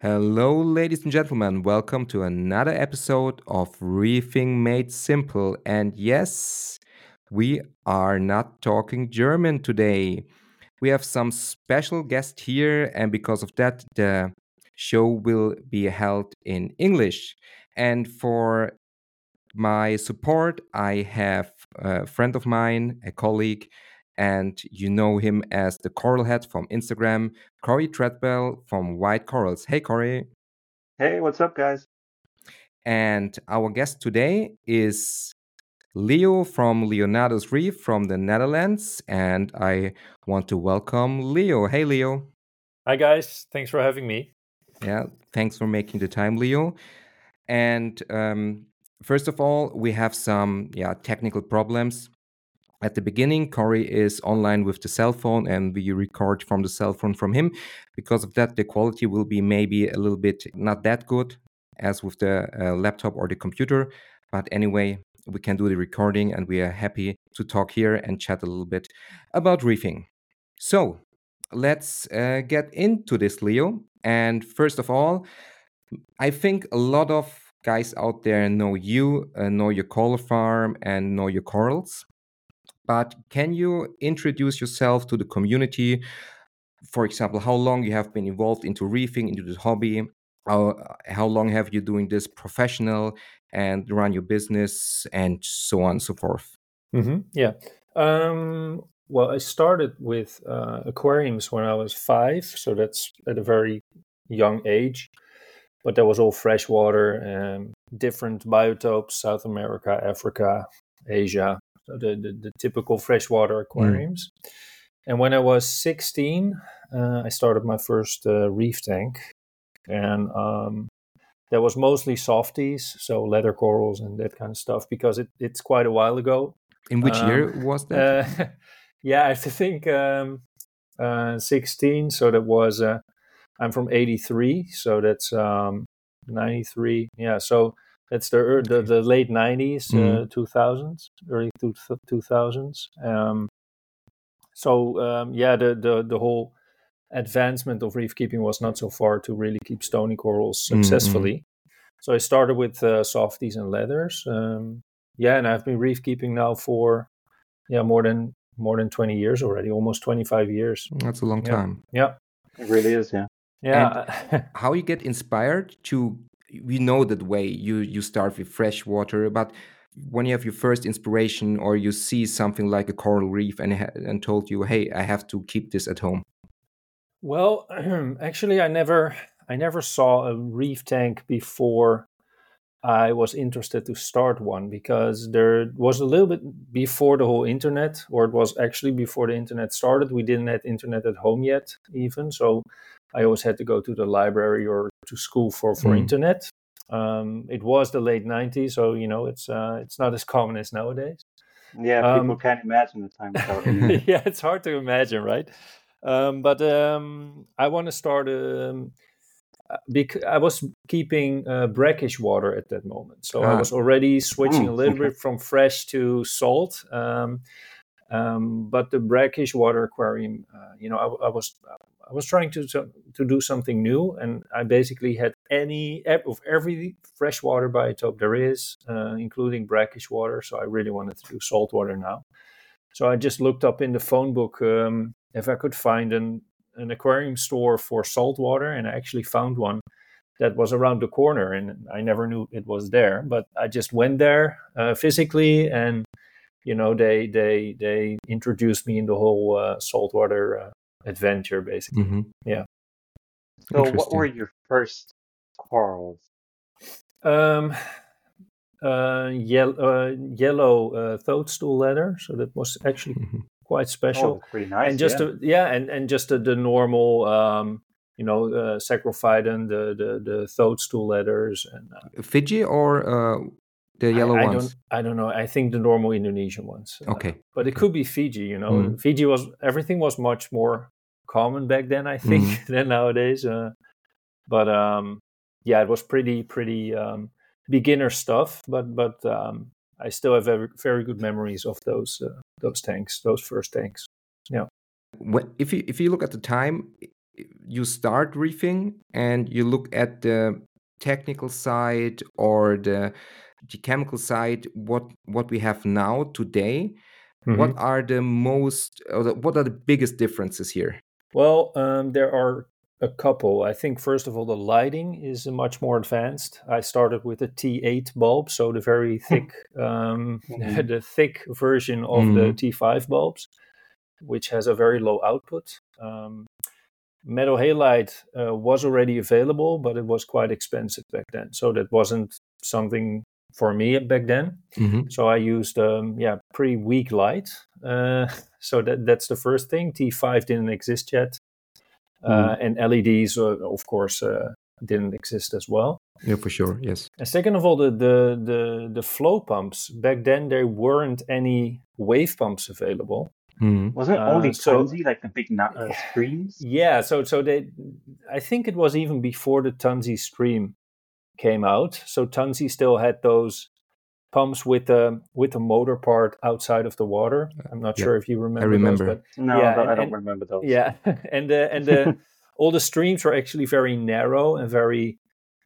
Hello, ladies and gentlemen. Welcome to another episode of Reefing Made Simple. And yes, we are not talking German today. We have some special guest here, and because of that, the show will be held in English. And for my support, I have a friend of mine, a colleague, and you know him as the Coral Head from Instagram, Corey Treadwell from White Corals. Hey, Corey. Hey, what's up, guys? And our guest today is Leo from Leonardo's Reef from the Netherlands. And I want to welcome Leo. Hey, Leo. Hi guys, thanks for having me. Yeah, thanks for making the time, Leo. And first of all, we have some technical problems. At the beginning, Corey is online with the cell phone, and we record from the cell phone from him. Because of that, the quality will be maybe a little bit not that good as with the laptop or the computer. But anyway, we can do the recording, and we are happy to talk here and chat a little bit about reefing. So let's get into this, Leo. And first of all, I think a lot of guys out there know you, know your coral farm, and know your corals. But can you introduce yourself to the community? For example, how long you have been involved into reefing, into this hobby? How long have you doing this professional and run your business and so on and so forth? Yeah. Well, I started with aquariums when I was 5, so that's at a very young age. But that was all freshwater, different biotopes: South America, Africa, Asia. So the typical freshwater aquariums. And when I was 16, I started my first reef tank, and that was mostly softies, so leather corals and that kind of stuff, because it's quite a while ago. In which year was that? Yeah, I think 16. So that was I'm from 83, so that's 93. Yeah, so that's the late 90s, 2000s, early 2000s. The whole advancement of reef keeping was not so far to really keep stony corals successfully. So I started with softies and leathers. And I've been reef keeping now for more than 20 years already, almost 25 years. That's a long time. Yeah. It really is, yeah. Yeah. And how you get inspired to, we know that way you start with fresh water, but when you have your first inspiration or you see something like a coral reef and told you, hey, I have to keep this at home. Well, actually, I never saw a reef tank before I was interested to start one, because there was a little bit before the whole internet, or it was actually before the internet started. We didn't have internet at home yet, even. So I always had to go to the library or to school for internet. It was the late 90s, so it's not as common as nowadays. Yeah, people can't imagine the time without internet. Yeah, it's hard to imagine, right? But I want to start. I was keeping brackish water at that moment, so I was already switching a little bit from fresh to salt. But the brackish water aquarium, I was trying to do something new, and I basically had every freshwater biotope there is, including brackish water. So I really wanted to do salt water now. So I just looked up in the phone book if I could find an aquarium store for salt water, and I actually found one that was around the corner, and I never knew it was there. But I just went there physically, and they introduced me in the whole saltwater adventure, basically. Yeah. So what were your first corals? Yellow toadstool leather, so that was actually quite special. Oh, that's pretty nice. And just just the normal Sacrophyton, the toadstool leathers, and Fiji or the yellow ones? I don't know. I think the normal Indonesian ones. Okay. But it could be Fiji. Fiji everything was much more common back then, I think, than nowadays. But it was pretty beginner stuff. But I still have very, very good memories of those tanks, those first tanks. Yeah. If you look at the time, you start reefing and you look at the technical side or the chemical side, what we have now today, what are the what are the biggest differences here? Well, there are a couple. I think first of all, the lighting is much more advanced. I started with a T8 bulb, so the very thick, the thick version of the T5 bulbs, which has a very low output. Metal halide was already available, but it was quite expensive back then, so that wasn't something for me back then. So I used pretty weak light. So that's the first thing. T5 didn't exist yet, and LEDs, of course, didn't exist as well. Yeah, for sure. Yes. And second of all, the flow pumps back then, there weren't any wave pumps available. Wasn't only Tunzi, like the big streams? Yeah, so they, I think it was even before the Tunzi stream came out. So Tunzi still had those pumps with the motor part outside of the water. I'm not sure if you remember. I remember. Those, but no, yeah, I don't remember those. Yeah, and the all the streams were actually very narrow and very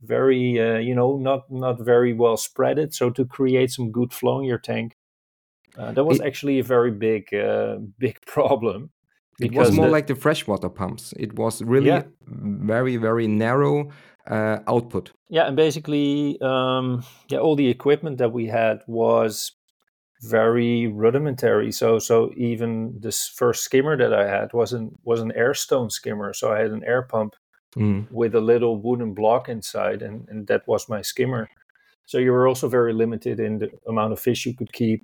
not very well spreaded. So to create some good flow in your tank, that was actually a very big problem. It was more like the freshwater pumps. It was really very, very narrow output. Yeah, and basically, all the equipment that we had was very rudimentary. So even this first skimmer that I had was an Airstone skimmer. So I had an air pump with a little wooden block inside, and that was my skimmer. So you were also very limited in the amount of fish you could keep.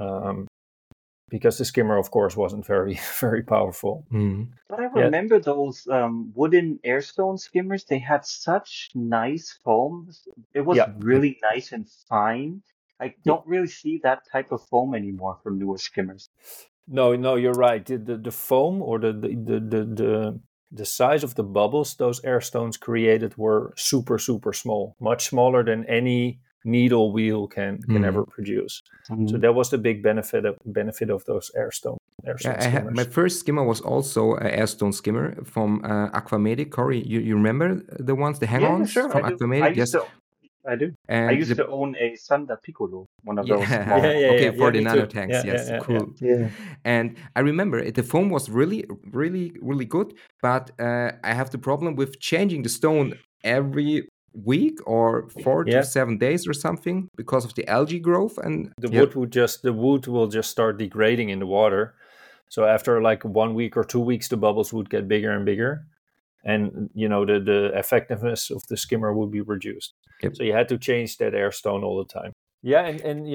Because the skimmer, of course, wasn't very, very powerful. But I remember those wooden Airstone skimmers. They had such nice foam. It was really nice and fine. I don't really see that type of foam anymore from newer skimmers. No, you're right. The foam or the size of the bubbles those Airstones created were super, super small, much smaller than any needle wheel can ever produce. So that was the big benefit of those Airstone skimmers. My first skimmer was also an Airstone skimmer from Aquamedic. Corey, you remember the ones, the hang-ons from Aquamedic? Yes, I do. And I used to own a Sanda Piccolo, one of those small. For the nano tanks. Cool. Yeah. And I remember the foam was really, really, really good, but I have the problem with changing the stone every week or 4 to 7 days or something because of the algae growth, and the wood will just start degrading in the water. So after like 1 week or 2 weeks, the bubbles would get bigger and bigger, and the effectiveness of the skimmer would be reduced. So you had to change that Airstone all the time. Yeah, and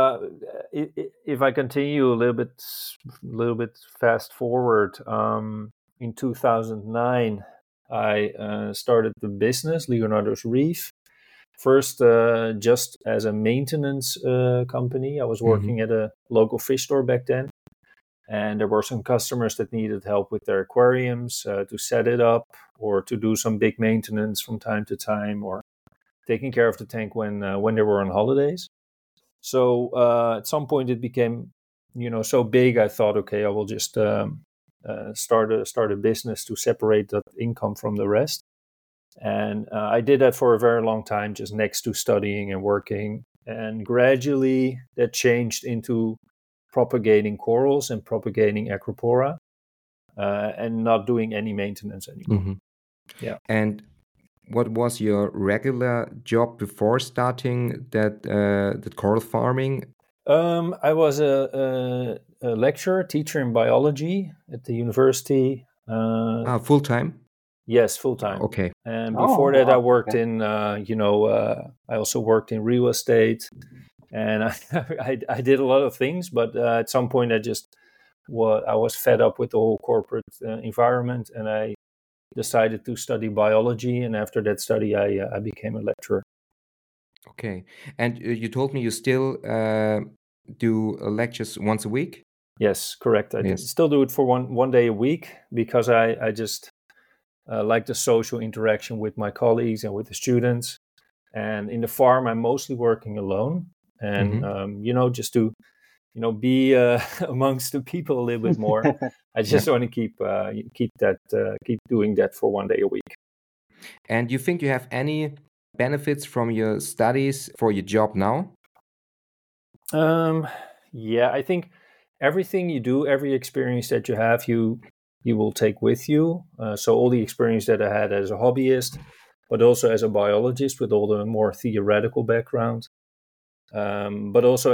if I continue a little bit fast forward, in 2009. I started the business, Leonardo's Reef. First, just as a maintenance company. I was working at a local fish store back then. And there were some customers that needed help with their aquariums to set it up or to do some big maintenance from time to time or taking care of the tank when they were on holidays. So at some point it became, so big. I thought, okay, I will just start a business to separate that income from the rest. And I did that for a very long time, just next to studying and working. And gradually that changed into propagating corals and propagating Acropora and not doing any maintenance anymore. Yeah. And what was your regular job before starting that coral farming? I was a lecturer, teacher in biology at the university. Full time? Yes, full time. Okay. And before that, I worked in, I also worked in real estate, and I did a lot of things. But at some point, I was fed up with the whole corporate environment, and I decided to study biology. And after that study, I became a lecturer. Okay. And you told me you still do lectures once a week? Yes, correct. I still do it for one day a week because I just like the social interaction with my colleagues and with the students. And in the farm, I'm mostly working alone. And, just to, be amongst the people a little bit more. I just want to keep doing that for 1 day a week. And you think you have any benefits from your studies for your job now? Yeah, I think everything you do, every experience that you have, you will take with you. So all the experience that I had as a hobbyist, but also as a biologist with all the more theoretical background, but also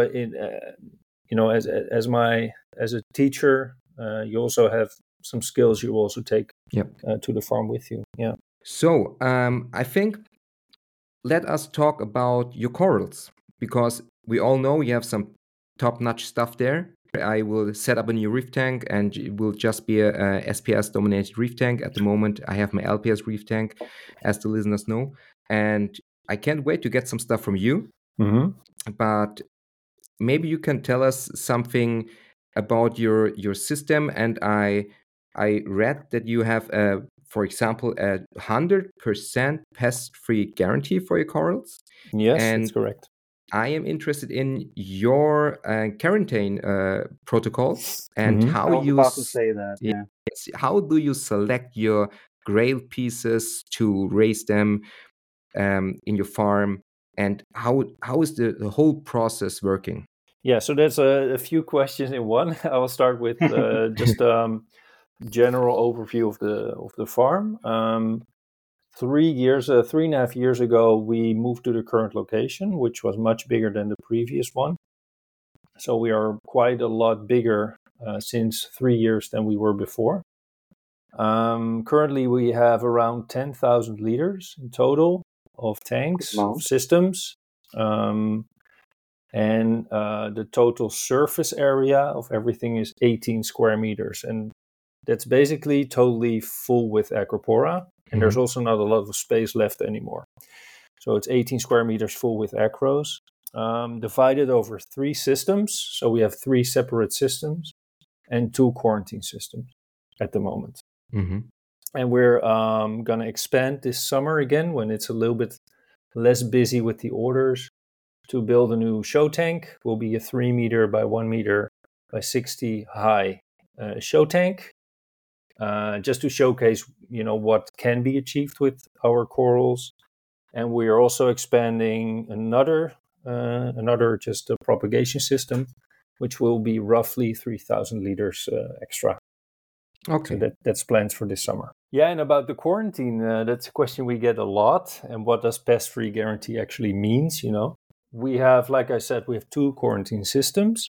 as a teacher, you also have some skills you also take to the farm with you. Yeah. So I think let us talk about your corals, because we all know you have some top-notch stuff there. I will set up a new reef tank, and it will just be a SPS-dominated reef tank. At the moment, I have my LPS reef tank, as the listeners know, and I can't wait to get some stuff from you. But maybe you can tell us something about your system. And I read that you have for example, 100% pest-free guarantee for your corals. Yes, that's correct. I am interested in your quarantine protocols and how I was about to say that. Yeah. How do you select your grail pieces to raise them in your farm, and how is the whole process working? Yeah, so there's a few questions in one. I will start with just general overview of the farm. 3.5 years ago, we moved to the current location, which was much bigger than the previous one. So we are quite a lot bigger since 3 years than we were before. Currently, we have around 10,000 liters in total of tanks, of systems. And the total surface area of everything is 18 square meters. And that's basically totally full with Acropora. And there's also not a lot of space left anymore. So it's 18 square meters full with acros, divided over 3 systems. So we have 3 separate systems and 2 quarantine systems at the moment. And we're going to expand this summer again when it's a little bit less busy with the orders to build a new show tank. Will be a 3 meter by 1 meter by 60 high show tank. Just to showcase, what can be achieved with our corals. And we are also expanding another just a propagation system, which will be roughly 3,000 liters extra. Okay. So that's planned for this summer. Yeah, and about the quarantine, that's a question we get a lot. And what does pest-free guarantee actually means, We have, like I said, we have 2 quarantine systems.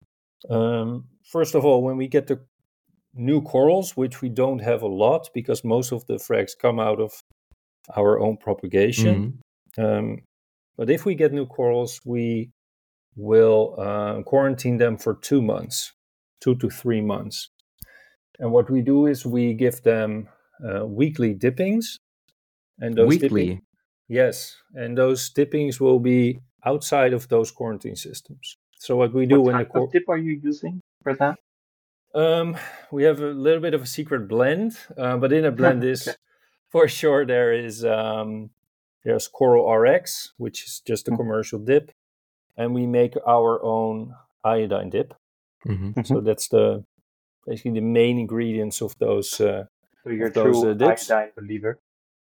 First of all, when we get the new corals, which we don't have a lot because most of the frags come out of our own propagation. But if we get new corals, we will quarantine them for 2 months, 2 to 3 months. And what we do is we give them weekly dippings. And those weekly? Yes. And those dippings will be outside of those quarantine systems. So what we do what type of dip are you using for that? We have a little bit of a secret blend, but in a blend is, for sure, there's Coral RX, which is just a commercial dip, and we make our own iodine dip. So that's basically the main ingredients of those. So you're a true dips. Iodine believer.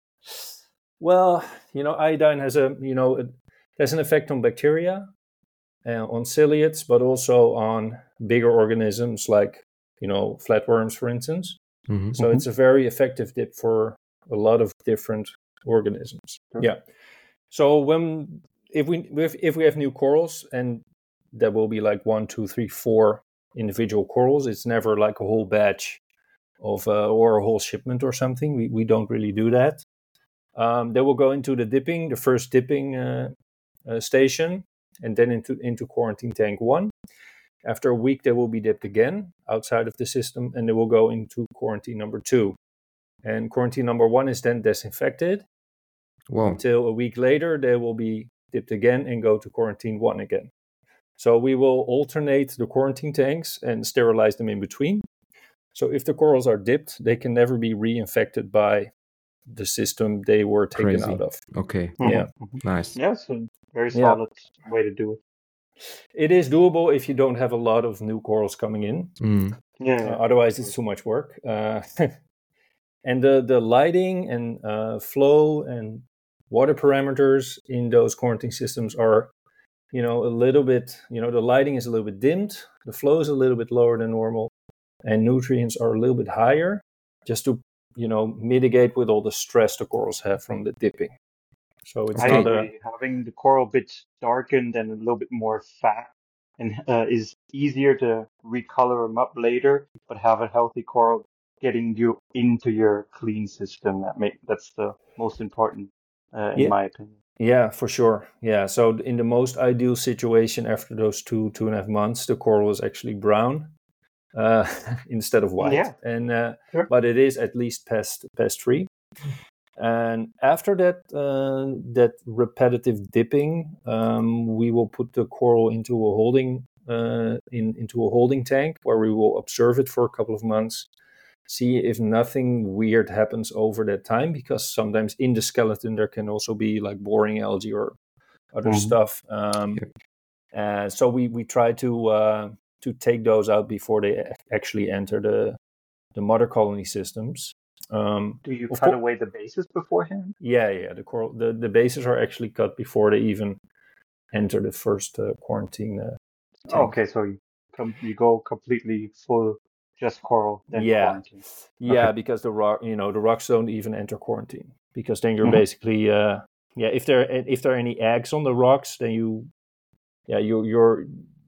Well, iodine has there's an effect on bacteria, on ciliates, but also on bigger organisms like flatworms, for instance. So it's a very effective dip for a lot of different organisms. Yeah. So if we have new corals, and there will be like 1, 2, 3, 4 individual corals, it's never like a whole batch of or a whole shipment or something. We don't really do that. They will go into the first dipping station, and then into quarantine tank 1. After a week, they will be dipped again outside of the system, and they will go into quarantine number 2. And quarantine number 1 is then disinfected. Until a week later, they will be dipped again and go to quarantine 1 again. So we will alternate the quarantine tanks and sterilize them in between. So if the corals are dipped, they can never be reinfected by the system they were taken out of. Okay. Yeah. Nice. Yeah, so very solid way to do it. It is doable if you don't have a lot of new corals coming in. Otherwise, it's too much work. And the lighting and flow and water parameters in those quarantine systems are, a little bit, the lighting is a little bit dimmed, the flow is a little bit lower than normal, and nutrients are a little bit higher, just to, mitigate with all the stress the corals have from the dipping. So it's I agree. Having the coral a bit darkened and a little bit more fat and is easier to recolor them up later, but have a healthy coral getting you into your clean system. That's the most important, in my opinion. Yeah, for sure. Yeah. So in the most ideal situation, after those 2.5 months, the coral is actually brown instead of white. Yeah. And Sure. but it is at least pest free. And after that repetitive dipping, we will put the coral into a holding into a holding tank where we will observe it for a couple of months, see if nothing weird happens over that time, because sometimes in the skeleton there can also be like boring algae or other stuff. So we try to take those out before they actually enter the mother colony systems. Do you cut away the bases beforehand? Yeah. The bases are actually cut before they even enter the first quarantine. Okay, so you go completely full just coral, then quarantine. Yeah, okay. Because the rocks don't even enter quarantine, because then you're basically if there are any eggs on the rocks, then you are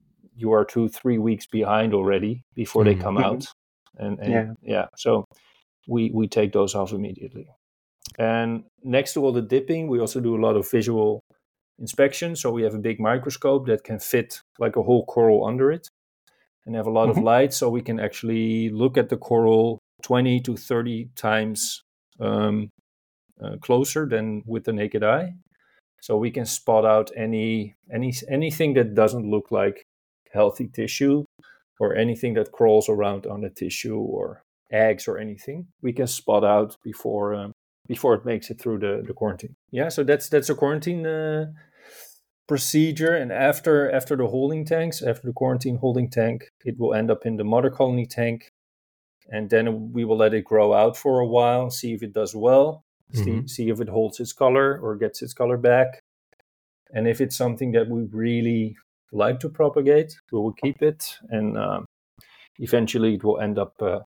2-3 weeks behind already before they come out, and so we take those off immediately. And next to all the dipping, we also do a lot of visual inspection. So we have a big microscope that can fit like a whole coral under it, and have a lot of light, so we can actually look at the coral 20 to 30 times closer than with the naked eye. So we can spot out anything that doesn't look like healthy tissue, or anything that crawls around on the tissue, or eggs or anything. We can spot out before it makes it through the quarantine. Yeah, so that's a quarantine procedure. And after the holding tanks, after the quarantine holding tank, it will end up in the mother colony tank, and then we will let it grow out for a while, see if it does well, see if it holds its color or gets its color back. And if it's something that we really like to propagate, we will keep it, and eventually it will end up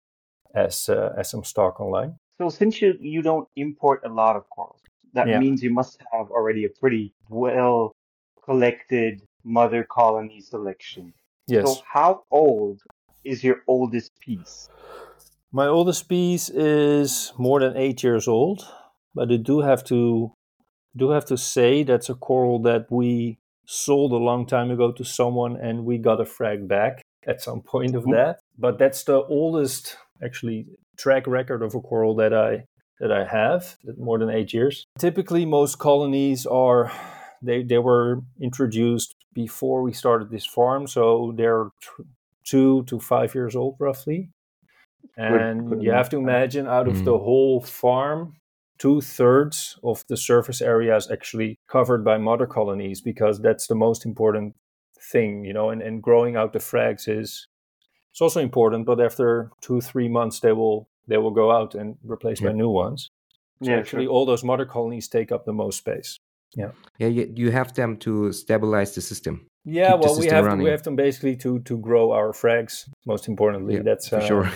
as some stock online. So since you don't import a lot of corals, that means you must have already a pretty well collected mother colony selection. Yes. So how old is your oldest piece? My oldest piece is more than 8 years old, but I do have to say that's a coral that we sold a long time ago to someone, and we got a frag back at some point of that. But that's the oldest actually track record of a coral that I have, more than 8 years. Typically, most colonies are they were introduced before we started this farm, so they're 2 to 5 years old roughly. And good you have to imagine, out of the whole farm, 2/3 of the surface area is actually covered by mother colonies, because that's the most important thing, and growing out the frags it's also important, but after 2-3 months they will go out and replaced by new ones. So actually all those mother colonies take up the most space. You have them to stabilize the system. Yeah, well, we have them basically to grow our frags. Most importantly, that's for sure.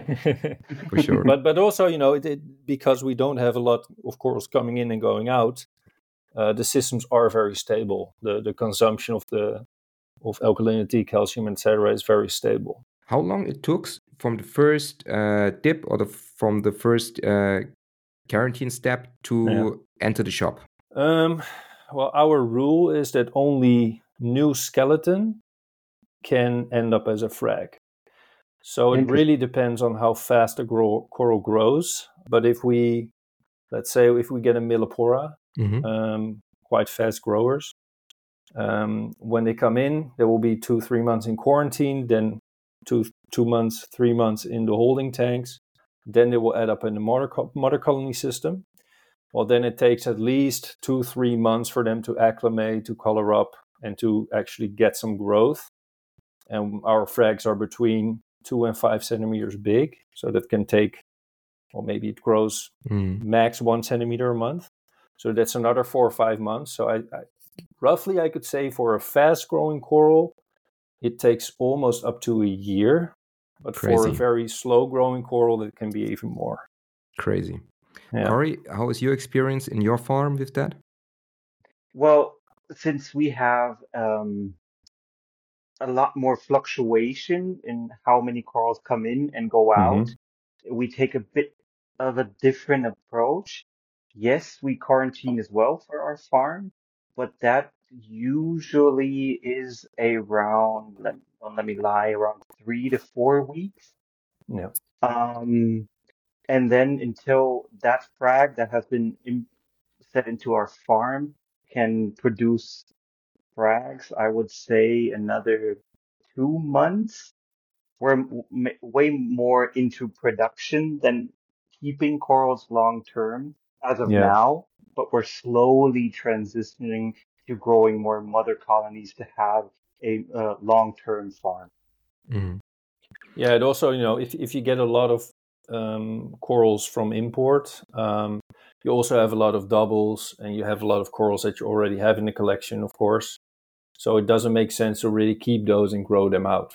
For sure. But also, because we don't have a lot of corals coming in and going out, the systems are very stable. The consumption of alkalinity, calcium, etc., is very stable. How long it took from the first dip or from the first quarantine step to enter the shop? Well, our rule is that only new skeleton can end up as a frag. So it really depends on how fast the coral grows. But let's say if we get a Millepora, quite fast growers, when they come in, there will be 2-3 months in quarantine, then 2 months, 3 months in the holding tanks. Then they will add up in the mother colony system. Well, then it takes at least 2-3 months for them to acclimate, to color up, and to actually get some growth. And our frags are between 2 and 5 centimeters big. So that can take, or maybe it grows max 1 centimeter a month. So that's another 4 or 5 months. So I roughly I could say for a fast growing coral, it takes almost up to a year. But for a very slow growing coral, it can be even more. Crazy. Yeah. Corey, how is your experience in your farm with that? Well, since we have a lot more fluctuation in how many corals come in and go out, we take a bit of a different approach. Yes, we quarantine as well for our farm, but that usually is around, let me lie, around 3 to 4 weeks. Yeah. And then until that frag that has been set into our farm can produce frags, I would say another 2 months. We're way more into production than keeping corals long term as of now, but we're slowly transitioning to growing more mother colonies to have a long-term farm. Mm-hmm. Yeah, and also, if you get a lot of corals from import, you also have a lot of doubles, and you have a lot of corals that you already have in the collection, of course. So it doesn't make sense to really keep those and grow them out.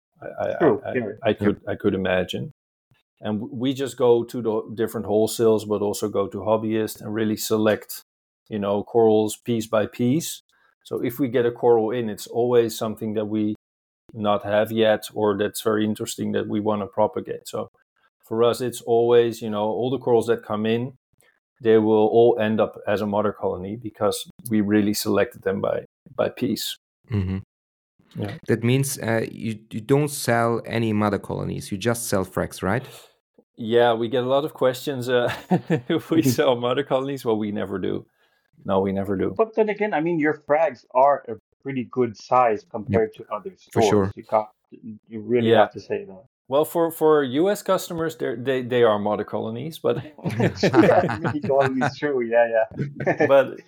I could imagine. And we just go to the different wholesales, but also go to hobbyists and really select, corals piece by piece. So if we get a coral in, it's always something that we not have yet, or that's very interesting that we want to propagate. So for us, it's always, all the corals that come in, they will all end up as a mother colony because we really selected them by piece. Mm-hmm. Yeah. That means you don't sell any mother colonies. You just sell frags, right? Yeah, we get a lot of questions if we sell mother colonies. Well, we never do. No, we never do. But then again, I mean, your frags are a pretty good size compared to other stores. For sure. You really have to say that. Well, for U.S. customers, they are mother colonies, but mini colonies, true. Yeah. But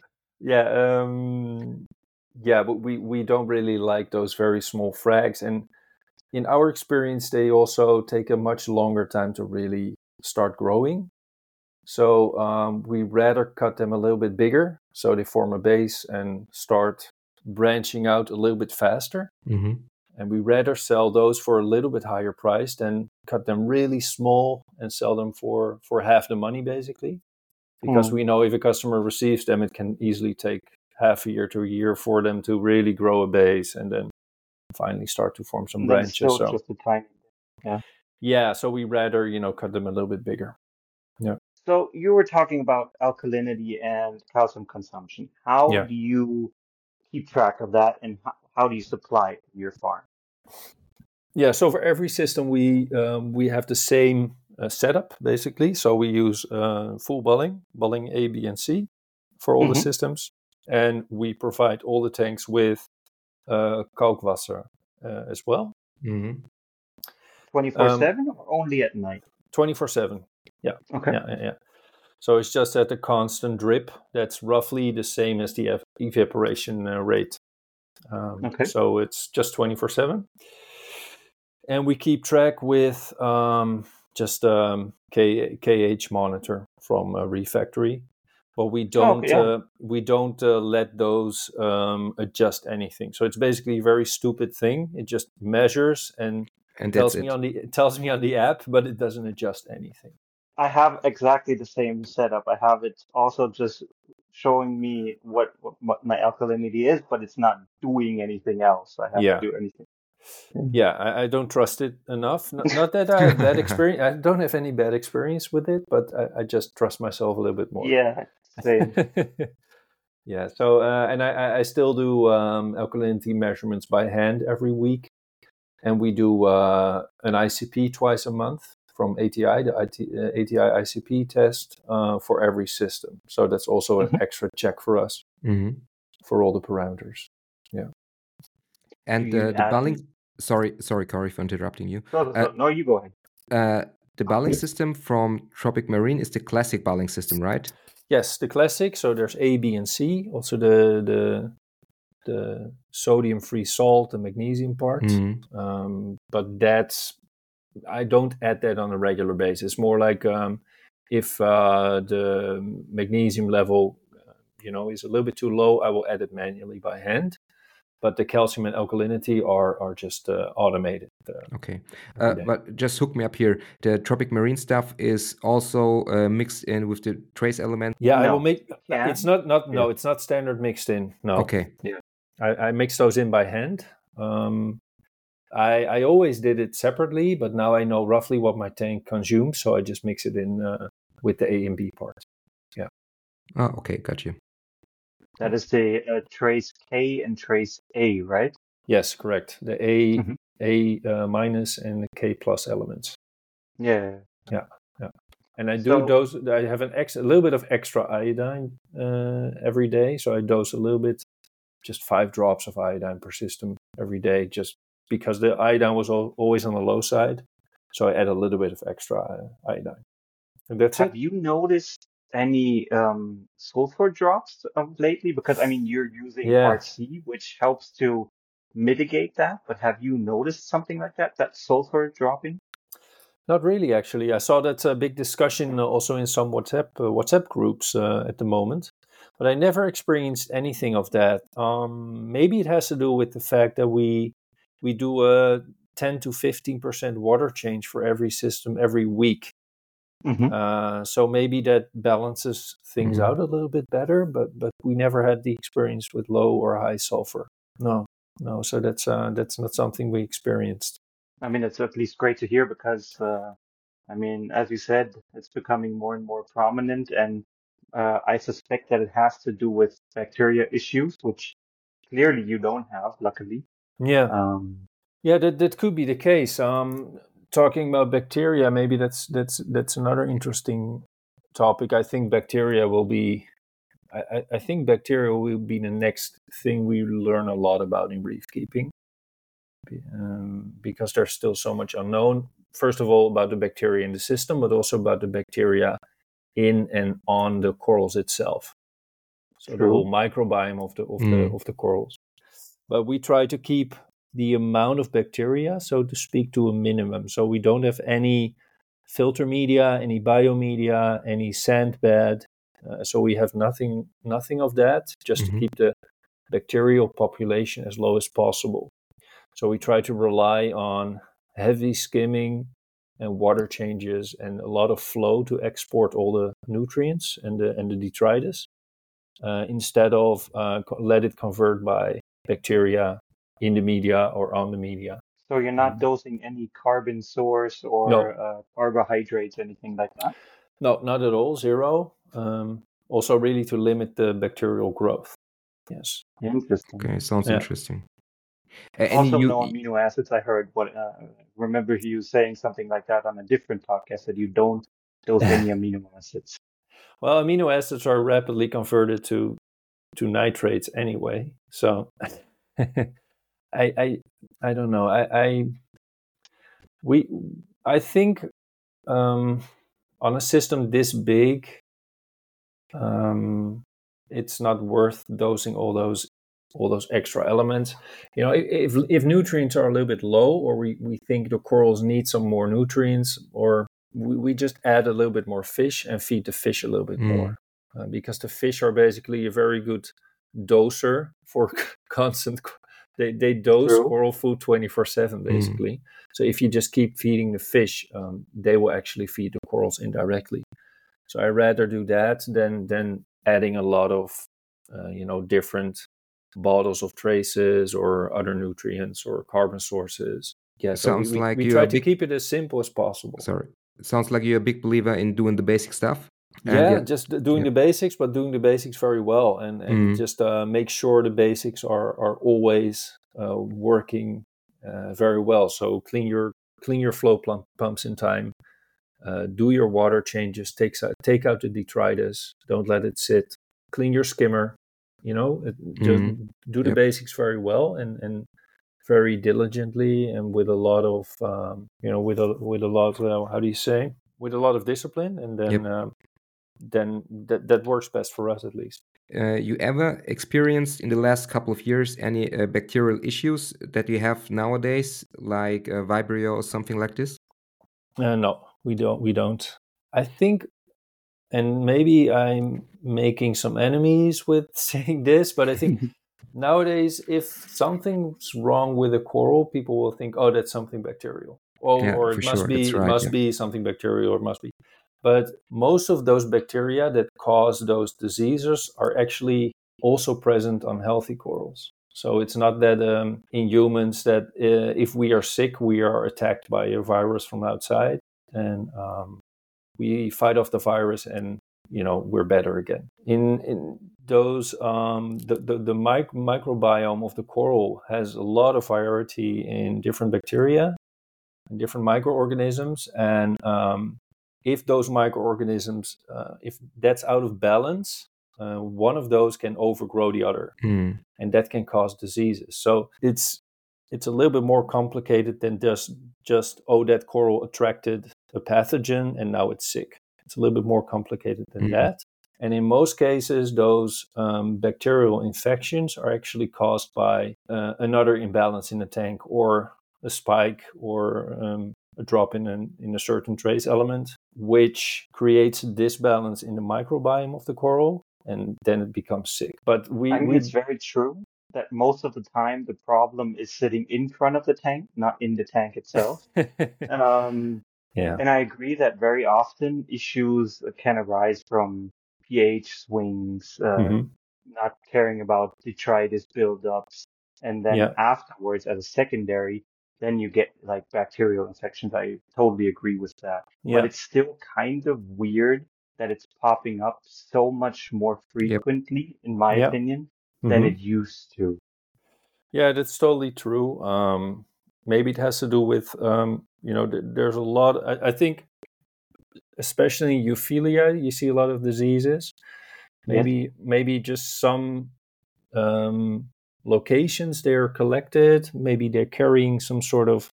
but we don't really like those very small frags, and in our experience, they also take a much longer time to really start growing. So we rather cut them a little bit bigger, so they form a base and start branching out a little bit faster. Mm-hmm. And we rather sell those for a little bit higher price than cut them really small and sell them for half the money, basically. Because we know if a customer receives them, it can easily take half a year to a year for them to really grow a base and then finally start to form some branches. So just a tiny, yeah. So we rather cut them a little bit bigger. Yeah. So you were talking about alkalinity and calcium consumption. How do you keep track of that, and how do you supply it to your farm? Yeah. So for every system, we have the same setup basically. So we use full bulling A, B, and C for all the systems, and we provide all the tanks with kalkwasser as well. 24/7 or only at night? 24/7. Yeah. Okay. Yeah. So it's just at a constant drip. That's roughly the same as the evaporation rate. So it's just 24/7. And we keep track with just KH monitor from Refactory. But we don't let those adjust anything. So it's basically a very stupid thing. It just measures and tells me on the app, but it doesn't adjust anything. I have exactly the same setup. I have it also just showing me what my alkalinity is, but it's not doing anything else. I have to do anything. Yeah, I don't trust it enough. Not that I have bad experience. I don't have any bad experience with it, but I just trust myself a little bit more. Yeah, same. Yeah. So and I still do alkalinity measurements by hand every week, and we do an ICP twice a month from ATI, the ATI ICP test for every system. So that's also an extra check for us for all the parameters. Yeah. And the bulling. Sorry, Corey, for interrupting you. No, you go ahead. The bulling system from Tropic Marine is the classic bulling system, right? Yes, the classic. So there's A, B, and C. Also the sodium-free salt, the magnesium part. But that's I don't add that on a regular basis. More like if the magnesium level, is a little bit too low, I will add it manually by hand. But the calcium and alkalinity are just automated. Okay, but just hook me up here. The Tropic Marine stuff is also mixed in with the trace element. Yeah, I will make. It's not. No, it's not standard mixed in. No. Okay. Yeah, I mix those in by hand. I always did it separately, but now I know roughly what my tank consumes, so I just mix it in with the A and B part. Yeah. Oh, okay, got you. That is the trace K and trace A, right? Yes, correct. The A minus and the K plus elements. Yeah. And I do dose. I have a little bit of extra iodine every day, so I dose a little bit, just 5 drops of iodine per system every day, just because the iodine was always on the low side. So I add a little bit of extra iodine. And that's Have you noticed any sulfur drops lately? Because I mean, you're using Part C, which helps to mitigate that. But have you noticed something like that sulfur dropping? Not really, actually. I saw that a big discussion also in some WhatsApp groups at the moment, but I never experienced anything of that. Maybe it has to do with the fact that we do a 10 to 15% water change for every system every week. So maybe that balances things out a little bit better, but we never had the experience with low or high sulfur. No. So that's not something we experienced. I mean, it's at least great to hear because, I mean, as you said, it's becoming more and more prominent, and I suspect that it has to do with bacteria issues, which clearly you don't have, luckily. Yeah. Yeah, that could be the case. Talking about bacteria, maybe that's another interesting topic. I think bacteria will be. I think bacteria will be the next thing we learn a lot about in reef keeping, because there's still so much unknown. First of all, about the bacteria in the system, but also about the bacteria in and on the corals itself. So the whole microbiome of the corals. But we try to keep the amount of bacteria, so to speak, to a minimum. So we don't have any filter media, any biomedia, any sand bed. So we have nothing of that, just to keep the bacterial population as low as possible. So we try to rely on heavy skimming and water changes and a lot of flow to export all the nutrients and the detritus, instead of let it convert by bacteria in the media or on the media. So you're not dosing any carbon source or carbohydrates, anything like that? No, not at all, 0. Also really to limit the bacterial growth. Yes. Interesting. Okay, sounds interesting. Also, no amino acids. I heard remember you saying something like that on a different podcast, that you don't dose any amino acids. Well, amino acids are rapidly converted to nitrates anyway. So I don't know. I think on a system this big, it's not worth dosing all those extra elements. If nutrients are a little bit low, or we think the corals need some more nutrients, or we just add a little bit more fish and feed the fish a little bit more, because the fish are basically a very good doser for constant. They dose coral food 24/7 basically. So if you just keep feeding the fish, they will actually feed the corals indirectly. So I rather do that than adding a lot of different bottles of traces or other nutrients or carbon sources. Yeah, so we try to keep it as simple as possible. Sorry, it sounds like you're a big believer in doing the basic stuff. Just doing the basics, but doing the basics very well, and just make sure the basics are always working very well. So clean your flow pumps in time. Do your water changes. Take out the detritus. Don't let it sit. Clean your skimmer. Just do the basics very well and very diligently, and with a lot of with a lot of how do you say, with a lot of discipline, and then that works best for us, at least. You ever experienced in the last couple of years any bacterial issues that you have nowadays, like Vibrio or something like this? No, we don't. I think, and maybe I'm making some enemies with saying this, but I think nowadays, if something's wrong with a coral, people will think, "Oh, that's something bacterial," or for it must sure. That's be right. something bacterial, or it must be. But most of those bacteria that cause those diseases are actually also present on healthy corals. So it's not that in humans that if we are sick, we are attacked by a virus from outside, and we fight off the virus, and we're better again. In those the microbiome of the coral has a lot of variety in different bacteria and different microorganisms, and if those microorganisms, if that's out of balance, one of those can overgrow the other, and that can cause diseases. So it's a little bit more complicated than just that coral attracted a pathogen and now it's sick. It's a little bit more complicated than that. And in most cases, those bacterial infections are actually caused by another imbalance in the tank, or a spike, or a drop in a certain trace element, which creates a disbalance in the microbiome of the coral, and then it becomes sick. But I think it's very true that most of the time the problem is sitting in front of the tank, not in the tank itself. And I agree that very often issues can arise from pH swings, not caring about detritus buildups, and then afterwards, as a secondary, then you get like bacterial infections. I totally agree with that. But it's still kind of weird that it's popping up so much more frequently, in my opinion, than it used to. Yeah, that's totally true. Maybe it has to do with, there's a lot, I think, especially in euphilia, you see a lot of diseases. Maybe just some locations they're collected, maybe they're carrying some sort of,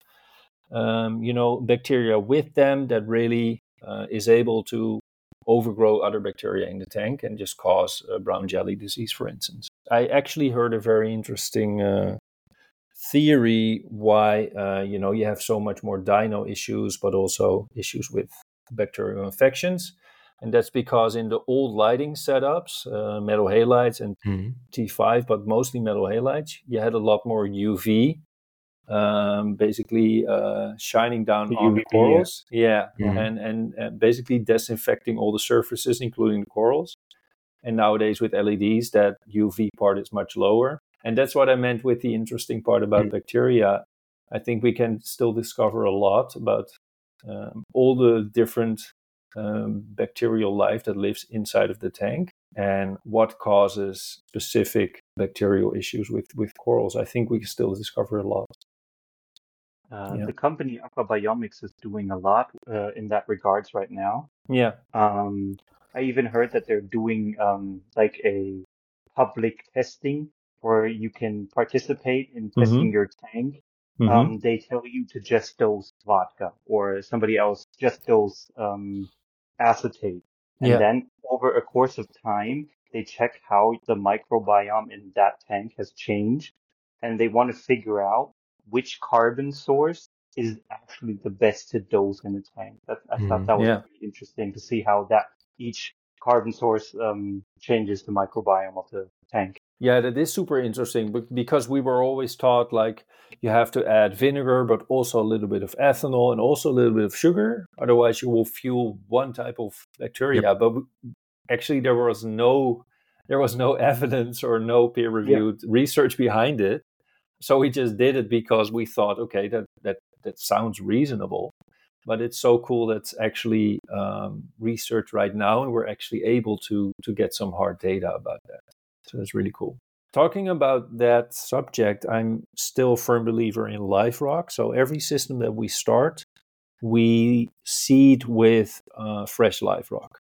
bacteria with them that really is able to overgrow other bacteria in the tank and just cause brown jelly disease, for instance. I actually heard a very interesting theory why you have so much more dino issues, but also issues with bacterial infections. And that's because in the old lighting setups, metal halides and T5, but mostly metal halides, you had a lot more UV, basically shining down on the corals. And basically disinfecting all the surfaces, including the corals. And nowadays with LEDs, that UV part is much lower. And that's what I meant with the interesting part about bacteria. I think we can still discover a lot about all the different bacterial life that lives inside of the tank and what causes specific bacterial issues with corals. I think we can still discover a lot. The company Aquabiomics is doing a lot in that regards right now. I even heard that they're doing like a public testing where you can participate in testing your tank. They tell you to just dose vodka, or somebody else just dose acetate. And then over a course of time, they check how the microbiome in that tank has changed. And they want to figure out which carbon source is actually the best to dose in a tank. I thought that was really interesting to see how that each carbon source changes the microbiome of the tank. Yeah, that is super interesting because we were always taught like you have to add vinegar, but also a little bit of ethanol and also a little bit of sugar. Otherwise, you will fuel one type of bacteria. But actually, there was no evidence or no peer-reviewed research behind it. So we just did it because we thought, okay, that sounds reasonable. But it's so cool that's actually research right now, and we're actually able to get some hard data about that. So that's really cool. Talking about that subject, I'm still a firm believer in live rock. So every system that we start, we seed with fresh live rock.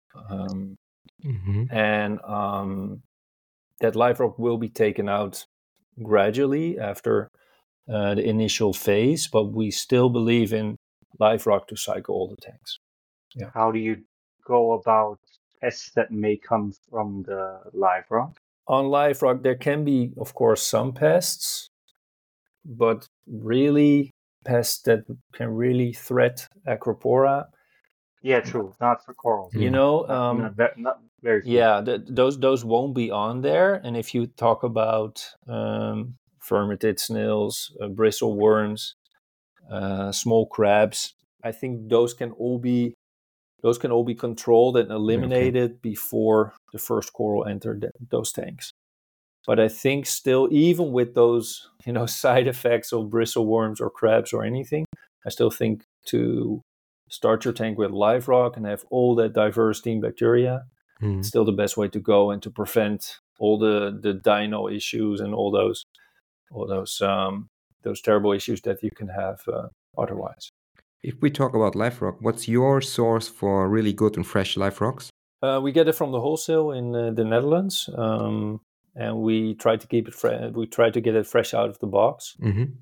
And that live rock will be taken out gradually after the initial phase, but we still believe in live rock to cycle all the tanks. Yeah. How do you go about pests that may come from the live rock? On live rock, there can be, of course, some pests, but really pests that can really threat Acropora. Yeah, true. Not for corals. You know, not very few. Yeah, those won't be on there. And if you talk about vermitid snails, bristle worms, small crabs, I think those can all be controlled and eliminated before the first coral entered those tanks. But I think still, even with those, side effects of bristle worms or crabs or anything, I still think to start your tank with live rock and have all that diversity in bacteria, it's still the best way to go, and to prevent all the dino issues and all those terrible issues that you can have otherwise. If we talk about live rock, what's your source for really good and fresh live rocks? We get it from the wholesale in the Netherlands, and we try to keep it fresh. We try to get it fresh out of the box. Mm-hmm.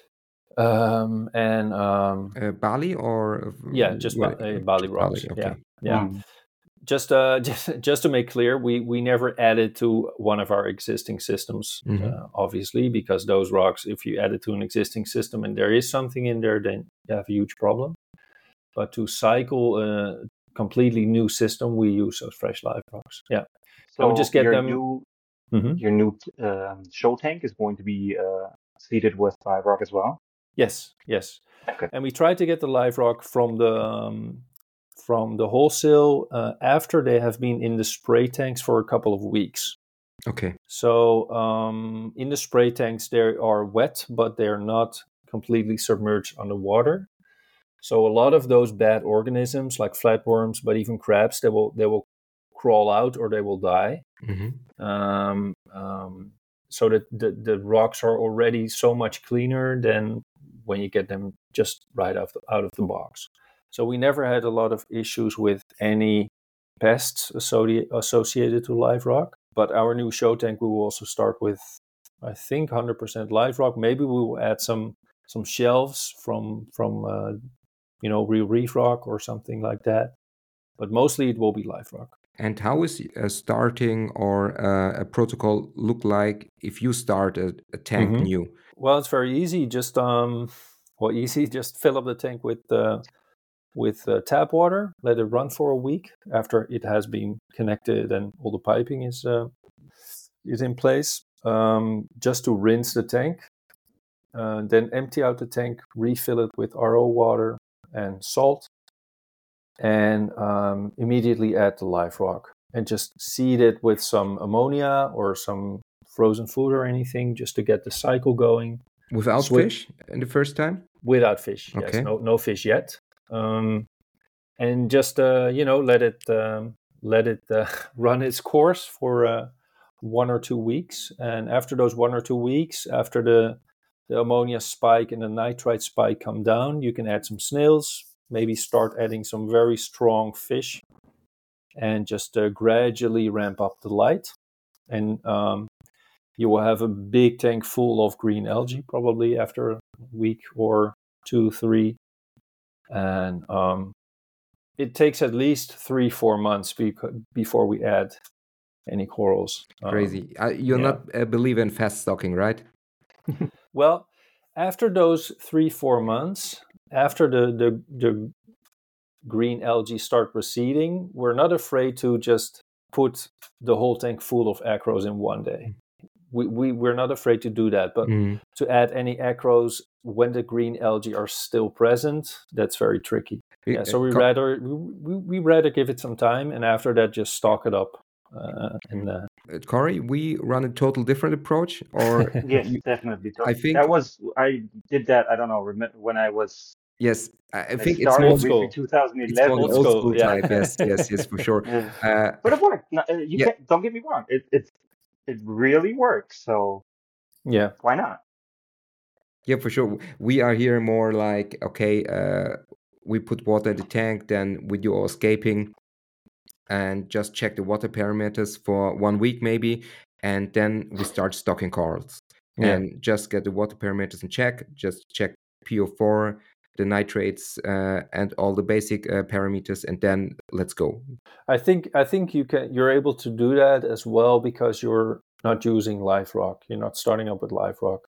Bali or just Bali rocks. Okay. Yeah. Just to make clear, we never added to one of our existing systems, obviously, because those rocks, if you add it to an existing system and there is something in there, then you have a huge problem. But to cycle a completely new system, we use those fresh live rocks. Yeah. So we just get your them. Your new show tank is going to be seeded with live rock as well? Yes. Okay. And we try to get the live rock from the wholesale after they have been in the spray tanks for a couple of weeks. Okay. So in the spray tanks, they are wet, but they're not completely submerged underwater. So a lot of those bad organisms, like flatworms, but even crabs, they will crawl out or they will die. So that the rocks are already so much cleaner than when you get them just right out of the box. So we never had a lot of issues with any pests associated to live rock. But our new show tank, we will also start with, I think, 100% live rock. Maybe we will add some shelves from real reef rock or something like that. But mostly it will be live rock. And how is starting or a protocol look like if you start a tank new? Well, it's very easy. Just just fill up the tank with tap water, let it run for a week after it has been connected and all the piping is in place, just to rinse the tank. Then empty out the tank, refill it with RO water and salt, and immediately add the live rock and just seed it with some ammonia or some frozen food or anything, just to get the cycle going. Without fish in the first time? Without fish, okay. Yes. No fish yet. And just let it run its course for 1 or 2 weeks. And after those 1 or 2 weeks, after the ammonia spike and the nitrite spike come down, you can add some snails, maybe start adding some very strong fish, and just gradually ramp up the light. And you will have a big tank full of green algae probably after a week or 2, 3. And it takes at least 3-4 months before we add any corals. Crazy. You're not a believer in fast stocking, right? Well, after those 3-4 months, after the green algae start receding, we're not afraid to just put the whole tank full of acros in one day. We're not afraid to do that, but to add any acros when the green algae are still present, that's very tricky. So we rather give it some time, and after that, just stock it up. Corey, we run a total different approach, or yes, definitely. I think I did that. I don't know. When I was. Yes, I think it's old school. 2011. It's old school type. Yes, for sure. But it worked. Don't get me wrong. It really works. So why not? Yeah, for sure. We are here more like, okay, we put water in the tank, then we do our escaping and just check the water parameters for 1 week maybe, and then we start stocking corals and just get the water parameters in check, just check PO4, the nitrates, and all the basic parameters, and then let's go. I think you're able to do that as well because you're not using live rock. You're not starting up with live rock.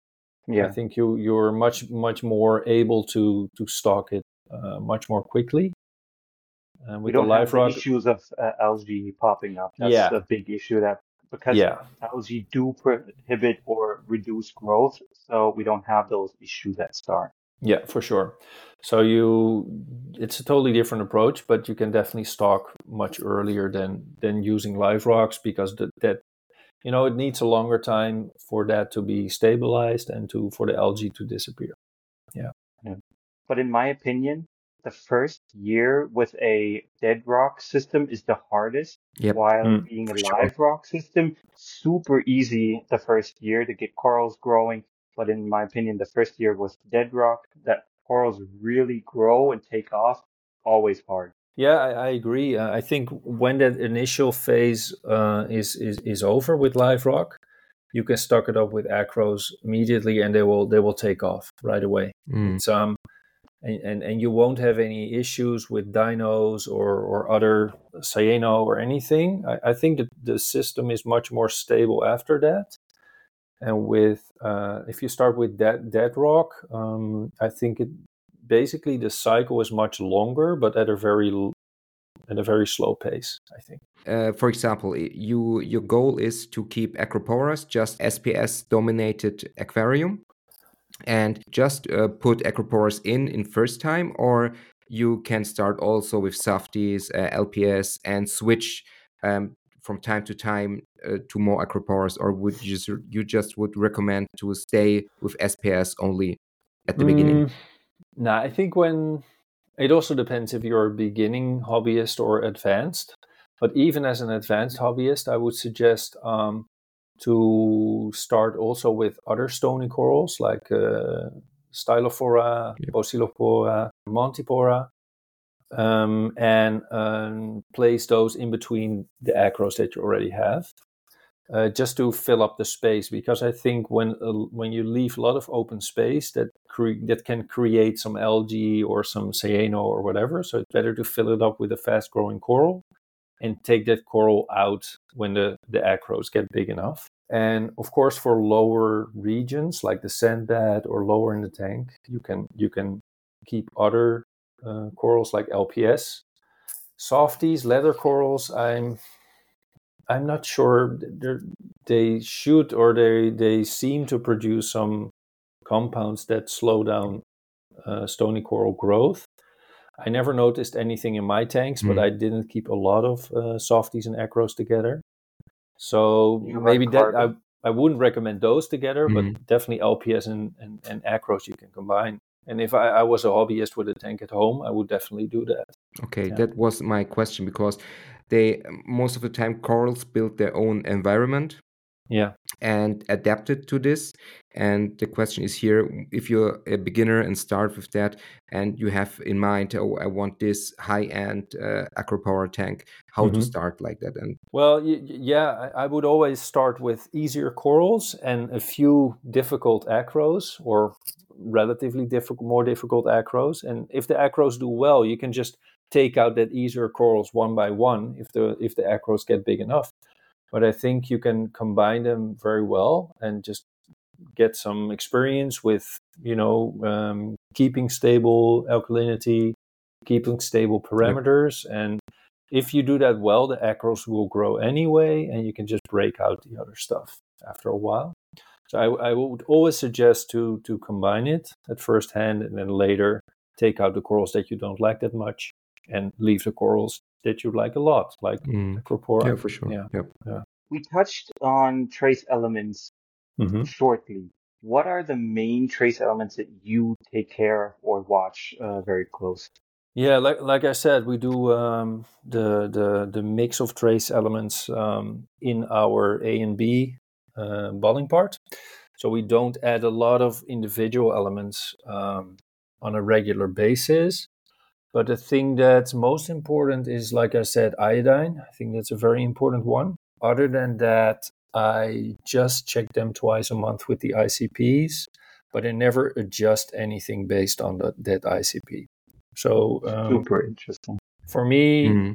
I think you're much more able to stock it much more quickly. We with don't the have the LiveRock, issues of algae popping up. That's a big issue because algae do prohibit or reduce growth, so we don't have those issues at start. Yeah, for sure. So it's a totally different approach, but you can definitely stock much earlier than using LiveRocks, because that it needs a longer time for that to be stabilized and for the algae to disappear. Yeah. But in my opinion, the first year with a dead rock system is the hardest, while being a live rock system, super easy the first year to get corals growing. But in my opinion, the first year with dead rock, that corals really grow and take off, always hard. Yeah, I agree. I think when that initial phase is over with LiveRock, you can stock it up with acros immediately, and they will take off right away. It's and you won't have any issues with dinos or other cyano or anything. I think that the system is much more stable after that. And with if you start with dead rock, I think basically the cycle is much longer, but at a very slow pace, I think. For example, your goal is to keep Acroporas just SPS dominated aquarium, and just put Acroporas in first time, or you can start also with Softies, LPS, and switch from time to time to more Acroporas, or would you just would recommend to stay with SPS only at the beginning? No, I think it also depends if you're a beginning hobbyist or advanced. But even as an advanced hobbyist, I would suggest to start also with other stony corals like Stylophora, Pocillopora, Montipora, and place those in between the acros that you already have, just to fill up the space. Because I think when you leave a lot of open space, that can create some algae or some cyano or whatever. So it's better to fill it up with a fast-growing coral and take that coral out when the acros get big enough. And of course, for lower regions like the sandbed or lower in the tank, you can keep other corals like LPS. Softies, leather corals, I'm not sure. They should, or they seem to produce some compounds that slow down stony coral growth. I never noticed anything in my tanks, but I didn't keep a lot of softies and acros together. So maybe that I wouldn't recommend those together, but definitely LPS and acros you can combine. And if I was a hobbyist with a tank at home, I would definitely do that. Okay, that was my question, because they most of the time corals build their own environment. Yeah. And adapted to this. And the question is here, if you're a beginner and start with that, and you have in mind, I want this high-end Acropora tank, how to start like that? And well, yeah, I would always start with easier corals and a few difficult acros, or relatively more difficult acros. And if the acros do well, you can just take out that easier corals one by one if the acros get big enough. But I think you can combine them very well and just get some experience with, keeping stable alkalinity, keeping stable parameters. Yep. And if you do that well, the acros will grow anyway, and you can just break out the other stuff after a while. So I would always suggest to combine it at first hand, and then later take out the corals that you don't like that much and leave the corals that you like a lot, like Acropora. Yeah, for sure. Yeah. We touched on trace elements shortly. What are the main trace elements that you take care of or watch very close? Yeah, like I said, we do the mix of trace elements in our A and B balling part. So we don't add a lot of individual elements on a regular basis. But the thing that's most important is, like I said, iodine. I think that's a very important one. Other than that, I just check them twice a month with the ICPs, but I never adjust anything based on that ICP. So super interesting. For me,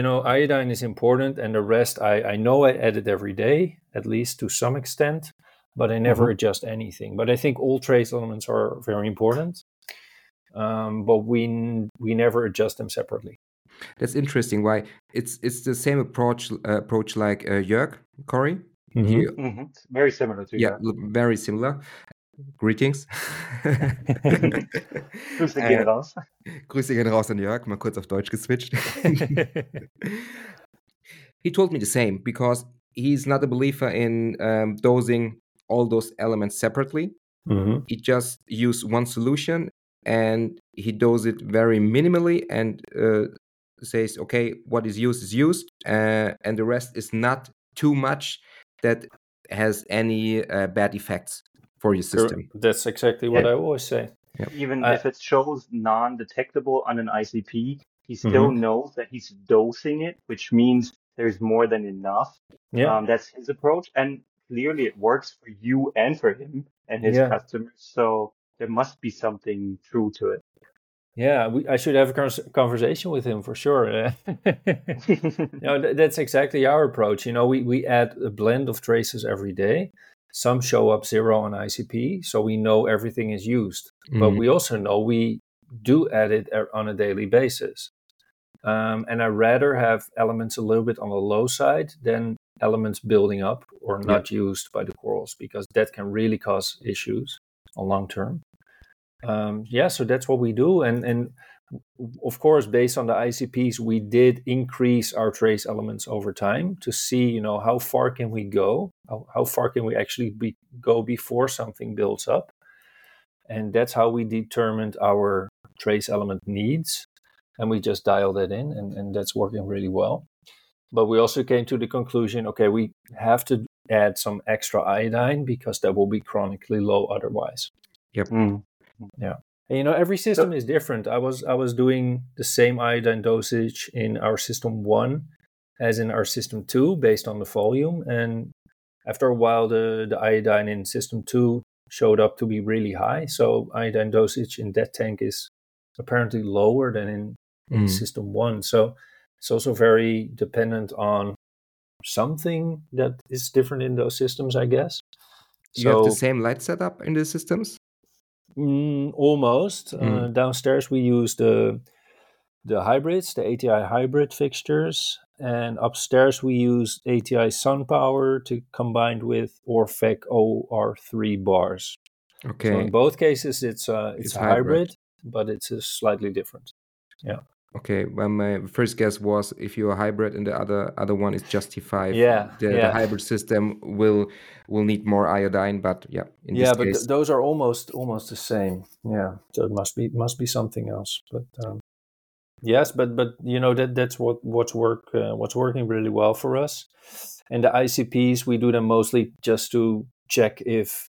iodine is important, and the rest I know I add it every day, at least to some extent. but I never adjust anything. But I think all trace elements are very important, but we never adjust them separately. That's interesting. Why? It's the same approach like Jörg, Corey. It's very similar to Jörg. Very similar. Greetings. Grüße gehen raus. Grüße gehen raus an Jörg. Mal kurz auf Deutsch geswitcht. He told me the same, because he's not a believer in dosing all those elements separately. He just used one solution and he doses it very minimally and says, okay, what is used, and the rest is not too much that has any bad effects for your system. That's exactly what I always say. Yep. Even if it shows non-detectable on an ICP, he still knows that he's dosing it, which means there's more than enough. Yeah. That's his approach. And clearly it works for you and for him and his customers. So there must be something true to it. Yeah, I should have a conversation with him for sure. That's exactly our approach. We add a blend of traces every day. Some show up 0 on ICP, so we know everything is used. But we also know we do add it on a daily basis. And I rather have elements a little bit on the low side than elements building up or not used by the corals, because that can really cause issues on long term. So that's what we do. And of course, based on the ICPs, we did increase our trace elements over time to see, how far can we go? How far can we actually go before something builds up? And that's how we determined our trace element needs. And we just dialed that in, and that's working really well. But we also came to the conclusion, okay, we have to add some extra iodine because that will be chronically low otherwise. Yep. Yeah. And, every system is different. I was doing the same iodine dosage in our system 1 as in our system 2 based on the volume. And after a while, the iodine in system 2 showed up to be really high. So iodine dosage in that tank is apparently lower than in system 1. So it's also very dependent on something that is different in those systems, I guess. You have the same light setup in the systems? Almost. Downstairs we use the hybrids, the ATI hybrid fixtures, and upstairs we use ATI SunPower to combined with Orphec OR3 bars. Okay. So in both cases it's a hybrid, but it's slightly different. Yeah. Okay. Well, my first guess was if you're a hybrid and the other one is just T5, the hybrid system will need more iodine, but in this case, those are almost the same. Yeah, so it must be something else. But yes, but that's what's working really well for us. And the ICPs, we do them mostly just to check if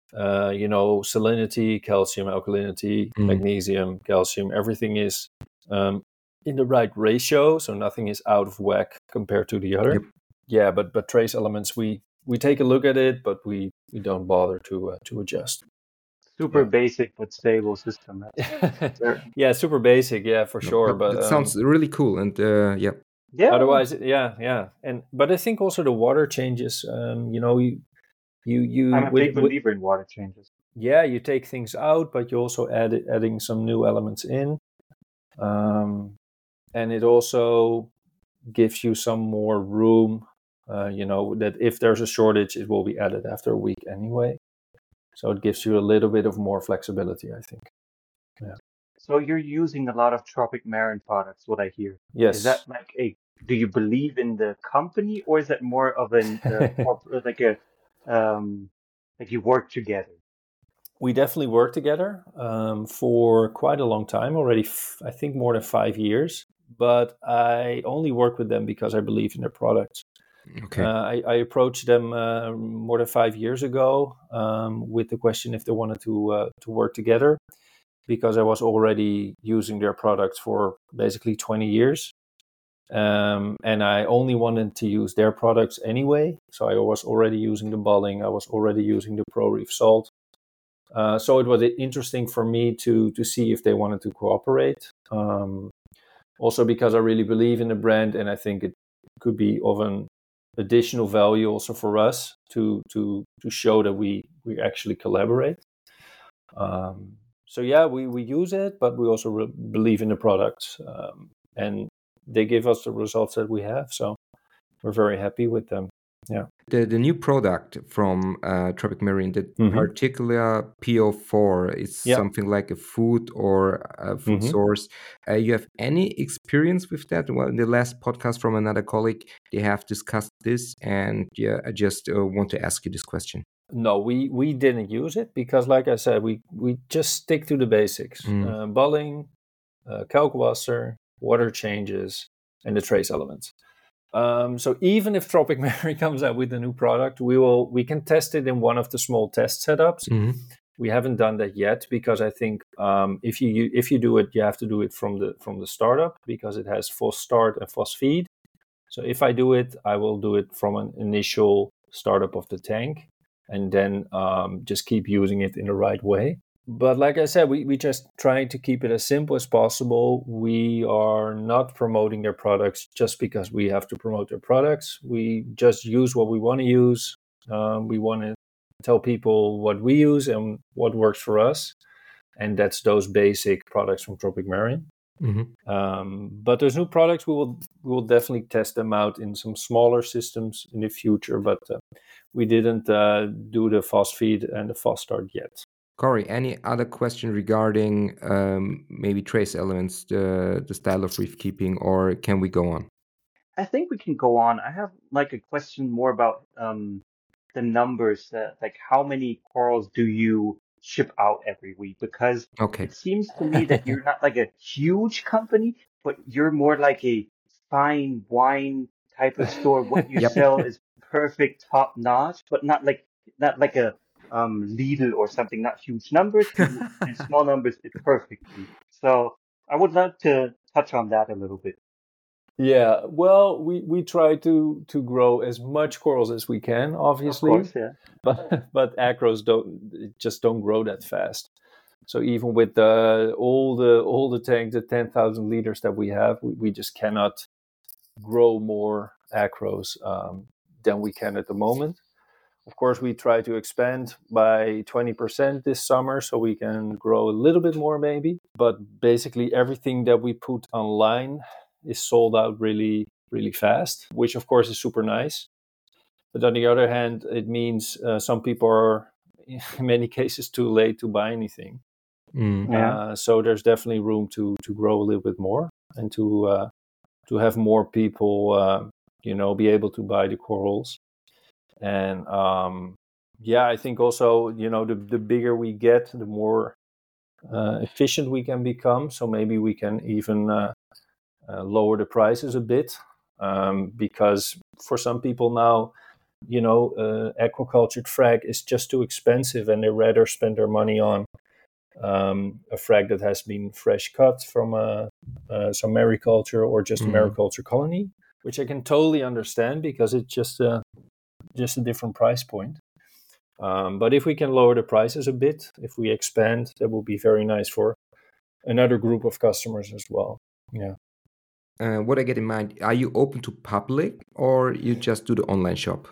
salinity, calcium, alkalinity, magnesium, calcium, everything is in the right ratio, so nothing is out of whack compared to the other. Yep. Yeah, but trace elements, we take a look at it, but we don't bother to adjust. Super basic but stable system. Yeah, super basic. Yeah, for sure. But it sounds really cool, and yeah. Otherwise, but I think also the water changes. You. I'm a big believer in water changes. Yeah, you take things out, but you also adding some new elements in. And it also gives you some more room, that if there's a shortage, it will be added after a week anyway. So it gives you a little bit of more flexibility, I think. Yeah. So you're using a lot of Tropic Marin products, what I hear. Yes. Is that do you believe in the company, or is that more of like you work together? We definitely work together for quite a long time already. I think more than 5 years. But I only work with them because I believe in their products. Okay. I approached them more than 5 years ago with the question if they wanted to work together, because I was already using their products for basically 20 years. And I only wanted to use their products anyway. So I was already using the Balling. I was already using the ProReef Salt. So it was interesting for me to see if they wanted to cooperate. Also because I really believe in the brand, and I think it could be of additional value also for us to show that we actually collaborate. So yeah, we use it, but we also believe in the products, and they give us the results that we have. So we're very happy with them. Yeah. The new product from Tropic Marine, the particular PO4, is something like a food or a food source. You have any experience with that? Well, in the last podcast from another colleague, they have discussed this, and yeah, I just want to ask you this question. No, we didn't use it because, like I said, we just stick to the basics: bulling, kalkwasser, water changes, and the trace elements. So even if Tropic Marine comes out with a new product, we can test it in one of the small test setups. We haven't done that yet because I think if you do it, you have to do it from the startup because it has FOS start and FOS feed. So if I do it, I will do it from an initial startup of the tank, and then just keep using it in the right way. But like I said, we just try to keep it as simple as possible. We are not promoting their products just because we have to promote their products. We just use what we want to use. We want to tell people what we use and what works for us. And that's those basic products from Tropic Marine. But those new products, we will definitely test them out in some smaller systems in the future. But we didn't do the FOS feed and the FOS start yet. Corey, any other question regarding maybe trace elements, the style of reef keeping, or can we go on? I think we can go on. I have like a question more about the numbers, like how many corals do you ship out every week? Because it seems to me that you're not like a huge company, but you're more like a fine wine type of store. What you sell is perfect, top notch, but not like a Lidl or something. Not huge numbers, and small numbers perfectly. So I would like to touch on that a little bit. Yeah, well, we try to grow as much corals as we can, obviously. Of course, yeah. But acros don't grow that fast. So even with all the tanks, the 10,000 liters that we have, we just cannot grow more acros than we can at the moment. Of course, we try to expand by 20% this summer so we can grow a little bit more maybe. But basically everything that we put online is sold out really, really fast, which of course is super nice. But on the other hand, it means some people are, in many cases, too late to buy anything. So there's definitely room to grow a little bit more and to have more people, be able to buy the corals. And I think also, the bigger we get, the more efficient we can become. So maybe we can even lower the prices a bit, because for some people now, aquaculture frag is just too expensive, and they rather spend their money on a frag that has been fresh cut from some mariculture or just a mariculture colony, which I can totally understand because it's just a different price point. But if we can lower the prices a bit, if we expand, that will be very nice for another group of customers as well. Yeah. What I get in mind, are you open to public or you just do the online shop?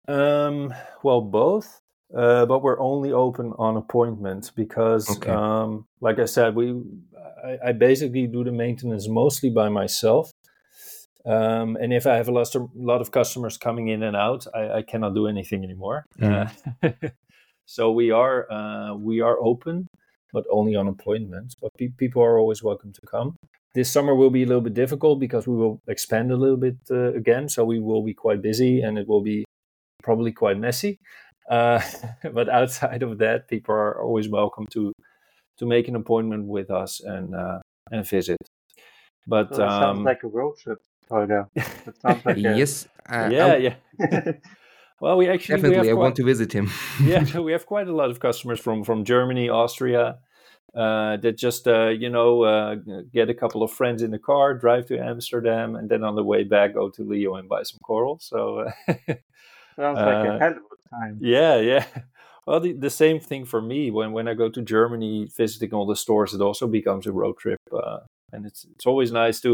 Well, both, but we're only open on appointment because, like I said, I basically do the maintenance mostly by myself. And if I have a lot of customers coming in and out, I cannot do anything anymore. So we are open, but only on appointments. But people are always welcome to come. This summer will be a little bit difficult because we will expand a little bit again. So we will be quite busy and it will be probably quite messy. But outside of that, people are always welcome to make an appointment with us and visit. But that sounds like a road trip, Holger. That sounds like yes. Yeah. Well, we definitely. I want to visit him. Yeah, we have quite a lot of customers from Germany, Austria, that just get a couple of friends in the car, drive to Amsterdam, and then on the way back go to Leo and buy some coral. So sounds like a hell of a time. Yeah. Well, the same thing for me. When I go to Germany, visiting all the stores, it also becomes a road trip, and it's always nice to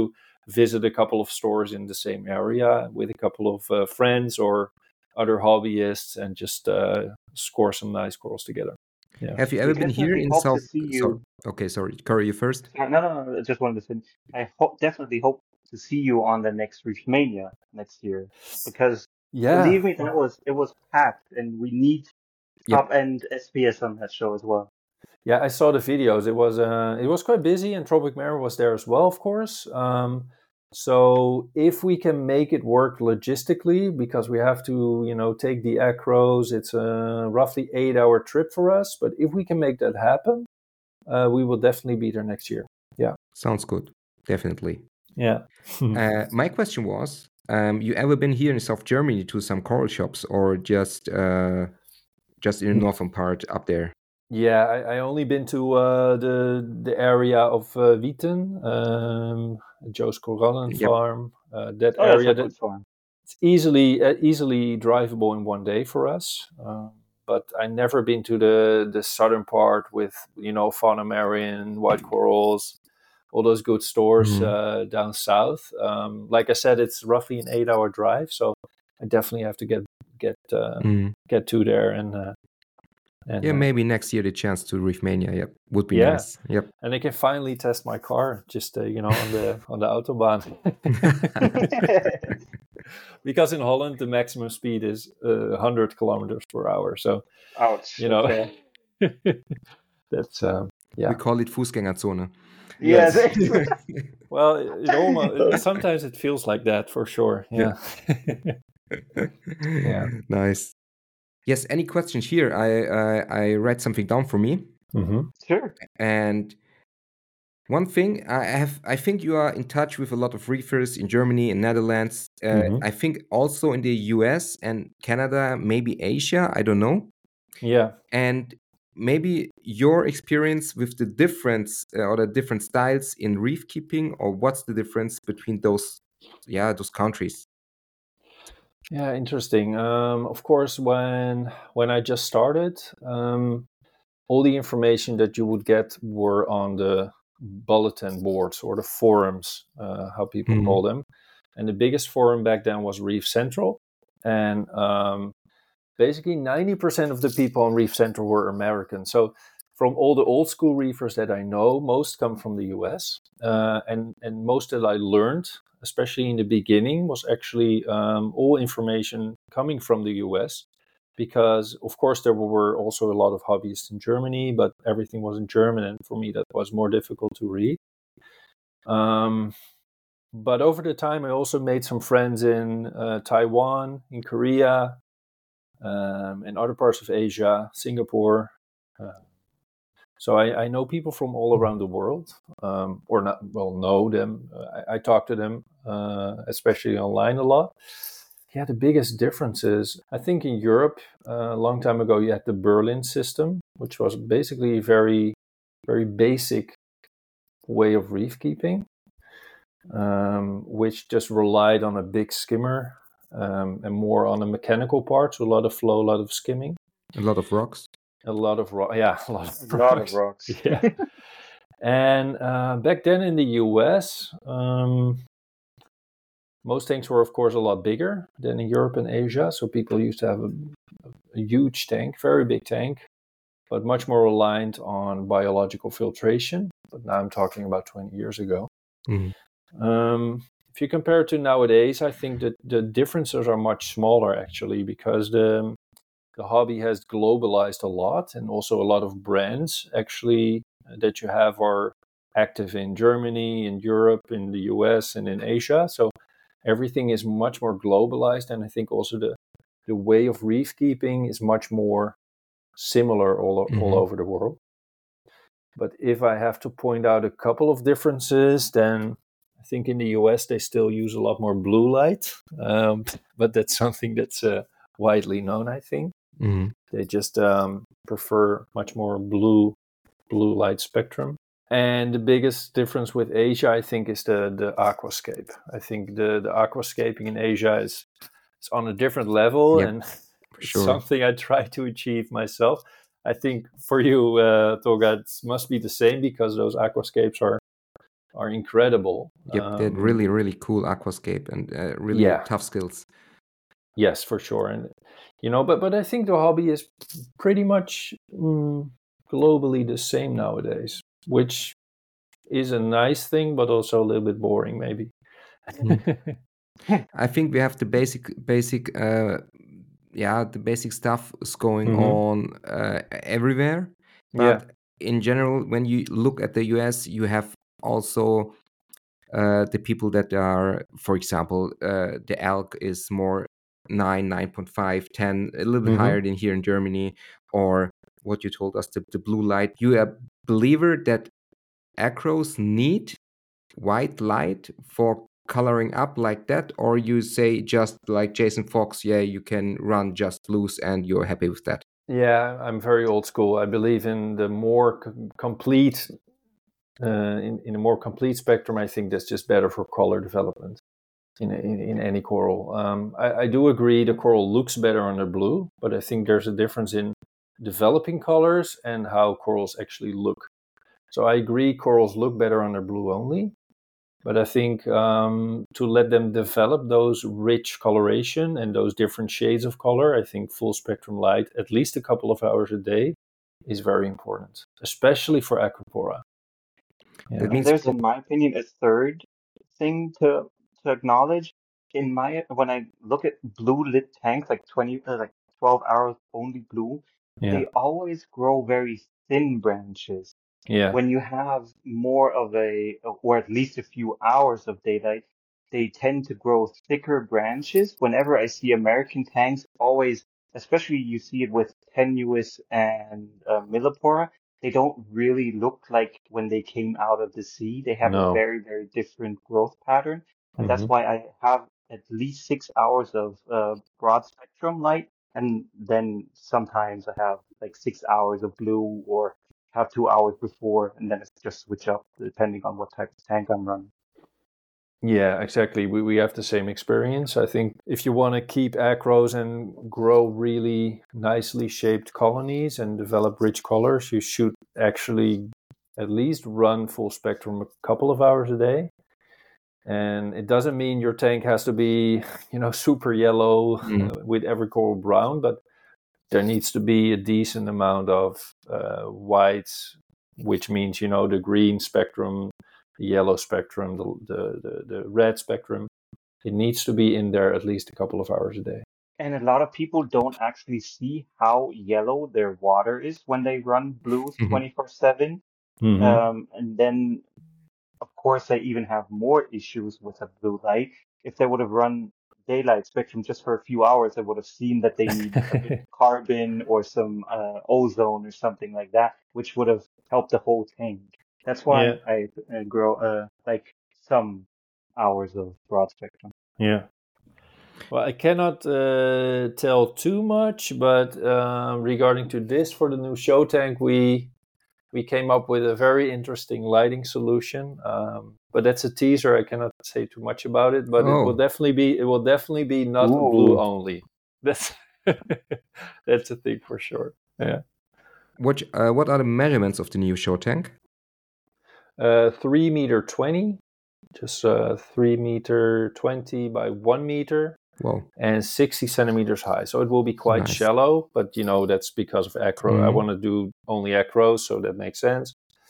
visit a couple of stores in the same area with a couple of friends or other hobbyists and just score some nice corals together. Yeah. Have you ever been here in hope South? to see you. Okay, sorry, Corey, you first. No. I just wanted to say, I definitely hope to see you on the next Reefmania next year, because believe me, it was packed, and we need top end SPS on that show as well. Yeah, I saw the videos. It was quite busy, and Tropic Mare was there as well, of course. So if we can make it work logistically, because we have to, take the acros, it's a roughly 8-hour trip for us. But if we can make that happen, we will definitely be there next year. Yeah. Sounds good. Definitely. Yeah. My question was, you ever been here in South Germany to some coral shops, or just in the northern part up there? Yeah, I only been to the area of Wieten, Joe's Korallen Farm. That area that's farm. It's easily drivable in one day for us. But I never been to the southern part with Fauna Marin, white corals, all those good stores down south. Like I said, it's roughly an 8-hour drive, so I definitely have to get to there and maybe next year the chance to Reefmania would be nice. Yep. And I can finally test my car just on the autobahn. Because in Holland the maximum speed is 100 kilometers per hour. So ouch. That's we call it Fußgängerzone. Yes. Well, sometimes it feels like that for sure. Yeah. Yeah. Nice. Yes, any questions here? I write something down for me. Mm-hmm. Sure. And one thing, I think you are in touch with a lot of reefers in Germany and Netherlands. I think also in the US and Canada, maybe Asia. I don't know. Yeah. And maybe your experience with the difference or the different styles in reef keeping, or what's the difference between those countries? Yeah, interesting. Of course, when I just started, all the information that you would get were on the bulletin boards or the forums, how people call them. And the biggest forum back then was Reef Central. And basically 90% of the people on Reef Central were American. So from all the old school reefers that I know, most come from the US. And most that I learned, especially in the beginning, was actually all information coming from the US, because of course there were also a lot of hobbyists in Germany, but everything was in German, and for me that was more difficult to read. But over the time I also made some friends in Taiwan, in Korea, and other parts of Asia, Singapore. So I know people from all around the world, or not, well, know them. I talk to them, especially online a lot. Yeah, the biggest difference is, I think in Europe, a long time ago, you had the Berlin system, which was basically a very, very basic way of reef keeping, which just relied on a big skimmer and more on a mechanical part, so a lot of flow, a lot of skimming. A lot of rocks. A lot of rocks. Yeah. And back then in the US, most tanks were, of course, a lot bigger than in Europe and Asia. So people used to have a huge tank, very big tank, but much more reliant on biological filtration. But now I'm talking about 20 years ago. If you compare it to nowadays, I think that the differences are much smaller, actually, because the hobby has globalized a lot, and also a lot of brands actually that you have are active in Germany, in Europe, in the US, and in Asia. So everything is much more globalized, and I think also the way of reef keeping is much more similar all over the world. But if I have to point out a couple of differences, then I think in the US they still use a lot more blue light, but that's something that's widely known, I think. They just prefer much more blue light spectrum. And the biggest difference with Asia, I think, is the aquascape. I think the aquascaping in Asia is on a different level, and it's something I try to achieve myself. I think for you, Tolga, it must be the same, because those aquascapes are are incredible. Yep, they're really, really cool aquascape and really tough skills. Yes, for sure. And but I think the hobby is pretty much globally the same nowadays, which is a nice thing, but also a little bit boring, maybe. I think we have the basic the basic stuff is going on everywhere. But in general, when you look at the US, you have also the people that are, for example, the elk is more 9.5, 10, a little bit higher than here in Germany, or what you told us, the blue light. You are a believer that acros need white light for coloring up like that, or you say just like Jason Fox, you can run just blues and you're happy with that? Yeah, I'm very old school. I believe in the more complete in a more complete spectrum. I think that's just better for color development in any coral. I do agree the coral looks better under blue, but I think there's a difference in developing colors and how corals actually look. So I agree corals look better under blue only, but I think to let them develop those rich coloration and those different shades of color, I think full spectrum light, at least a couple of hours a day, is very important, especially for Acropora. Yeah. That means there's, in my opinion, a third thing to acknowledge. When I look at blue lit tanks, like 12 hours only blue, they always grow very thin branches. Yeah. When you have more of or at least a few hours of daylight, they tend to grow thicker branches. Whenever I see American tanks, always, especially you see it with Tenuis and Millipora, they don't really look like when they came out of the sea. They have a very, very different growth pattern. And that's why I have at least 6 hours of broad spectrum light. And then sometimes I have like 6 hours of blue, or have 2 hours before, and then it's just switch up depending on what type of tank I'm running. Yeah, exactly. We have the same experience. I think if you want to keep acros and grow really nicely shaped colonies and develop rich colors, you should actually at least run full spectrum a couple of hours a day. And it doesn't mean your tank has to be, super yellow with every coral brown, but there needs to be a decent amount of whites, which means, the green spectrum, the yellow spectrum, the red spectrum. It needs to be in there at least a couple of hours a day. And a lot of people don't actually see how yellow their water is when they run blues 24/7. And then, of course, they even have more issues with a blue light. If they would have run daylight spectrum just for a few hours, they would have seen that they need a bit of carbon or some ozone or something like that, which would have helped the whole tank. That's why I grow like some hours of broad spectrum. Yeah. Well, I cannot tell too much, but regarding to this, for the new show tank, we came up with a very interesting lighting solution. But that's a teaser. I cannot say too much about it, but it will definitely be not blue only. That's that's a thing for sure. Yeah. What are the measurements of the new show tank? 3 meter 20, just 3 meter 20 by 1 meter. Wow. And 60 centimeters high. So it will be quite shallow, but that's because of acro. I want to do only acros, so that makes sense.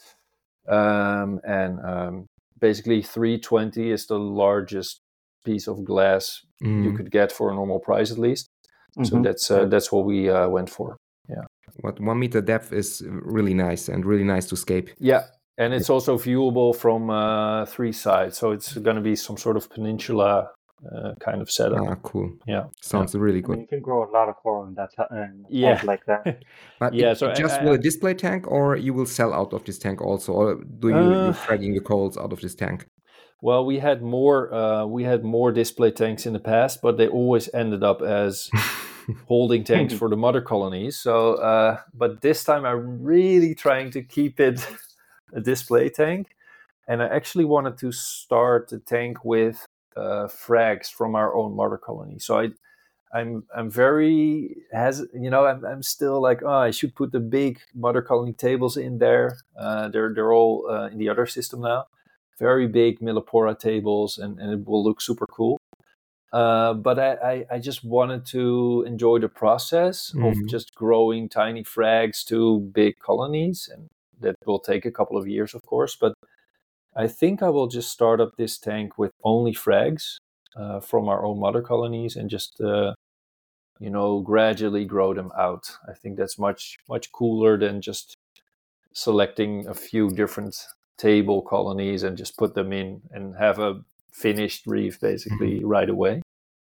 And basically 320 is the largest piece of glass you could get for a normal price, at least. So that's what we went for. Yeah. What 1 meter depth is really nice and really nice to scape. Yeah. And it's also viewable from 3 sides. So it's going to be some sort of peninsula kind of setup. Cool. Yeah. Sounds really good. You can grow a lot of coral in that tank like that. But so just will a display tank, or you will sell out of this tank also, or do you're fragging the corals out of this tank? Well, we had more display tanks in the past, but they always ended up as holding tanks for the mother colonies. So, but this time I'm really trying to keep it a display tank, and I actually wanted to start the tank with frags from our own mother colony. So I'm very I'm still like, I should put the big mother colony tables in there. They're all in the other system now. very big Millipora tables, and it will look super cool. But I just wanted to enjoy the process of just growing tiny frags to big colonies, and that will take a couple of years, of course. But I think I will just start up this tank with only frags from our own mother colonies, and just gradually grow them out. I think that's much cooler than just selecting a few different table colonies and just put them in and have a finished reef basically right away.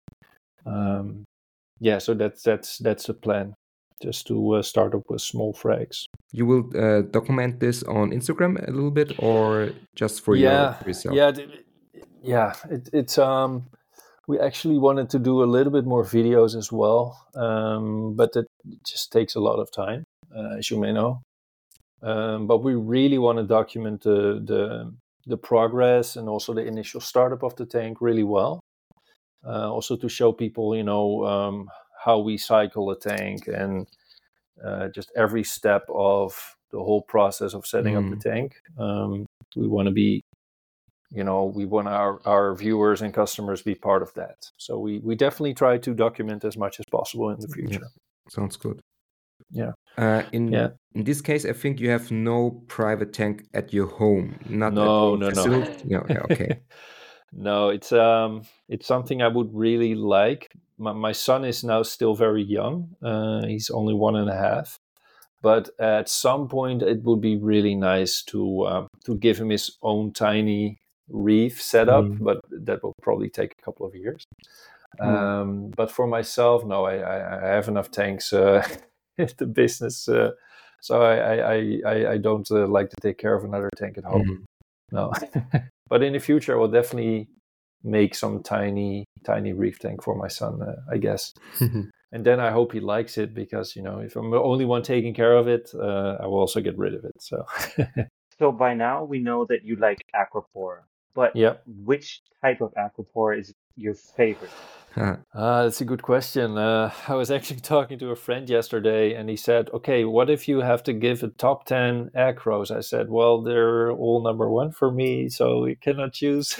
So that's the plan, just to start up with small frags. You will document this on Instagram a little bit, or just for yourself? It's we actually wanted to do a little bit more videos as well, but it just takes a lot of time, as you may know. But we really want to document the progress and also the initial startup of the tank really well. Also to show people, how we cycle a tank, and just every step of the whole process of setting up the tank. We want to be, we want our viewers and customers be part of that. So we definitely try to document as much as possible in the future. Yeah. Sounds good. Yeah. In this case, I think you have no private tank at your home. No. Yeah, okay. No, it's something I would really like. My son is now still very young. He's only 1.5. But at some point, it would be really nice to give him his own tiny reef setup. But that will probably take a couple of years. But for myself, no, I have enough tanks in the business, so I don't like to take care of another tank at home. No. But in the future, I will definitely make some tiny reef tank for my son, I guess. And then I hope he likes it, because, if I'm the only one taking care of it, I will also get rid of it. So So by now we know that you like Acropora, but which type of Acropora is your favorite? That's a good question. I was actually talking to a friend yesterday, and he said, okay, what if you have to give a top 10 acros? I said, well, they're all number 1 for me, so you cannot choose.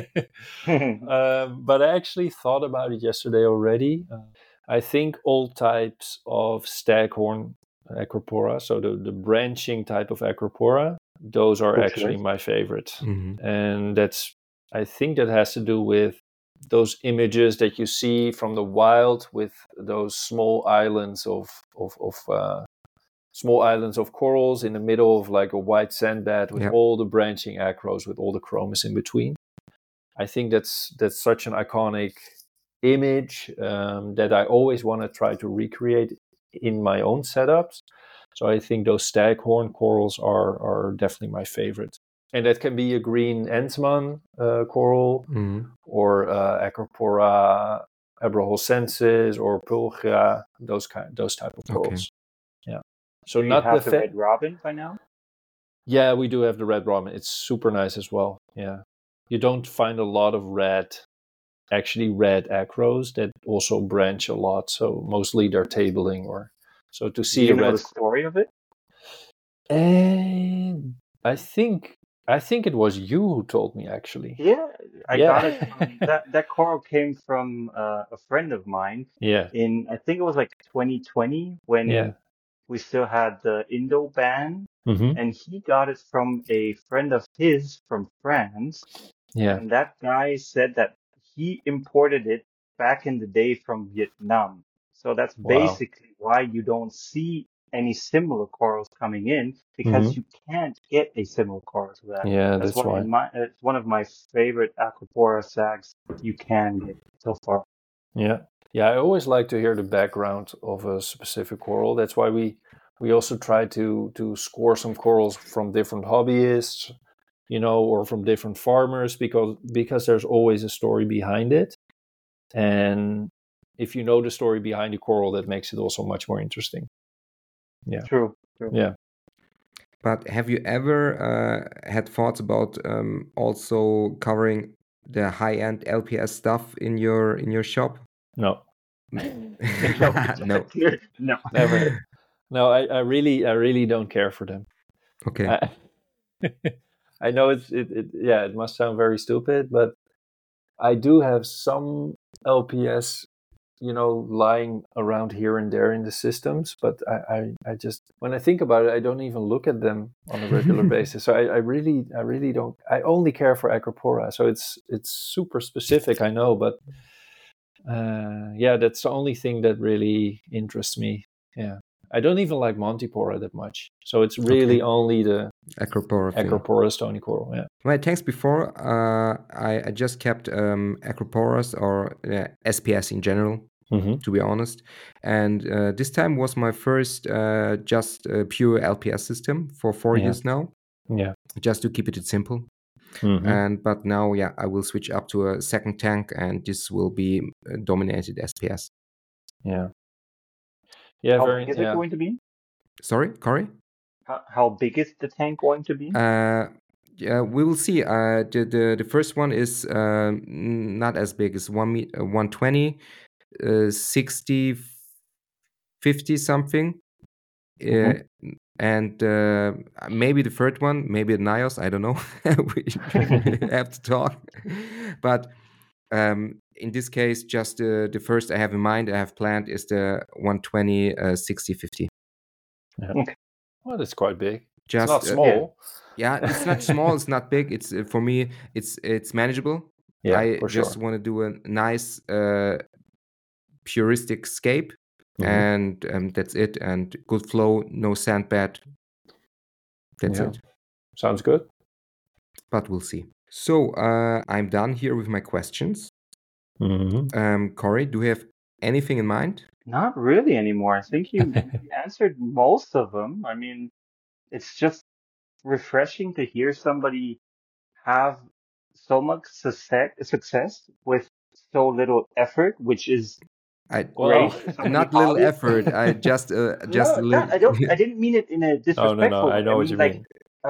But I actually thought about it yesterday already. I think all types of staghorn Acropora, so the branching type of Acropora, those are actually my favorite. And I think that has to do with those images that you see from the wild, with those small islands of corals in the middle of like a white sandbed with all the branching acros, with all the chromis in between. I think that's such an iconic image that I always want to try to recreate in my own setups. So I think those staghorn corals are definitely my favorite. And that can be a green Ensman coral, or Acropora abrahosensis, or Pulchra, those type of corals. Yeah. So do you have the red robin by now? Yeah, we do have the red robin. It's super nice as well. Yeah. You don't find a lot of red acros that also branch a lot. So mostly they're tabling, or so to see. Do you know the story of it? I think it was you who told me, actually. Yeah, I got it from, that coral came from a friend of mine. Yeah. I think it was like 2020, when we still had the Indo ban, and he got it from a friend of his from France. Yeah. And that guy said that he imported it back in the day from Vietnam. So that's basically why you don't see any similar corals coming in, because you can't get a similar coral to that. Yeah, that's why. It's one of my favorite Acropora sags you can get so far. Yeah. I always like to hear the background of a specific coral. That's why we also try to score some corals from different hobbyists, or from different farmers, because there's always a story behind it. And if you know the story behind the coral, that makes it also much more interesting. Yeah. True. Yeah. But have you ever had thoughts about also covering the high-end LPS stuff in your shop? No. No. Never. No, I really don't care for them. Okay. I know it must sound very stupid, but I do have some LPS, lying around here and there in the systems, but I just, when I think about it, I don't even look at them on a regular basis. So I really don't. I only care for Acropora, so it's super specific, I know, but that's the only thing that really interests me. Yeah, I don't even like Montipora that much, so it's really only the Acropora stony coral. Yeah. Right, thanks. Before I just kept Acroporas or SPS in general, to be honest. And this time was my first just pure LPS system for 4 years now. Yeah. Just to keep it simple. But now, I will switch up to a second tank, and this will be dominated SPS. Yeah. How big is it going to be? Sorry, Corey? How big is the tank going to be? We will see. The first one is not as big. It's 120, 60, 50 something. And maybe the third one, maybe a NIOS, I don't know. We have to talk. But in this case, just the first I have in mind, I have planned is the 120, 60, 50. Yeah. Okay. Well, that's quite big. Just, it's not small. It's not small. It's not big. It's for me, it's manageable. Yeah, I for just sure. want to do a nice puristic scape. And that's it. And good flow, no sand bed. That's it. Sounds good. But we'll see. So I'm done here with my questions. Corey, do you have anything in mind? Not really anymore. I think you answered most of them. I mean, it's just refreshing to hear somebody have so much success with so little effort, which is great. Not little effort. I just no, little. I didn't mean it in a disrespectful way. I know what you mean.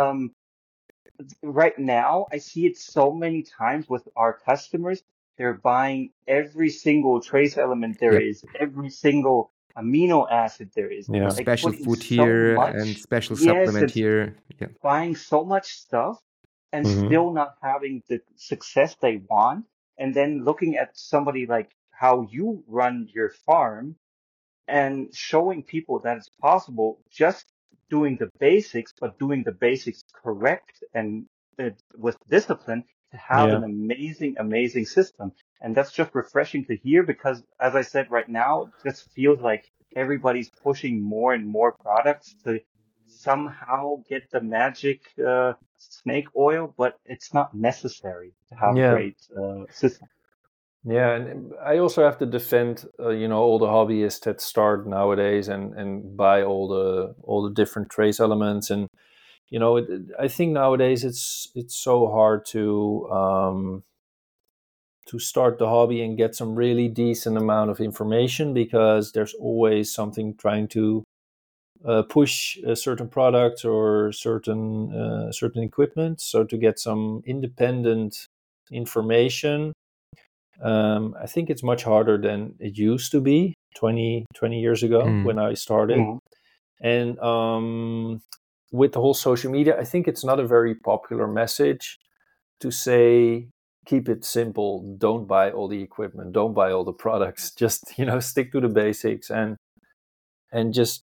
Right now, I see it so many times with our customers. They're buying every single trace element there is, every single amino acid there is. Yeah. Like special food here and special supplement here. Yeah. Buying so much stuff and still not having the success they want. And then looking at somebody like how you run your farm and showing people that it's possible, just doing the basics, but doing the basics correct and with discipline, to have an amazing system. And that's just refreshing to hear, because as I said, right now, it just feels like everybody's pushing more and more products to somehow get the magic snake oil, but it's not necessary to have a great system. Yeah, and I also have to defend, all the hobbyists that start nowadays and buy all the different trace elements, and I think nowadays it's so hard to start the hobby and get some really decent amount of information, because there's always something trying to push certain products or certain equipment. So to get some independent information, I think it's much harder than it used to be 20 years ago when I started. And with the whole social media, I think it's not a very popular message to say, keep it simple, don't buy all the equipment, don't buy all the products, just stick to the basics and just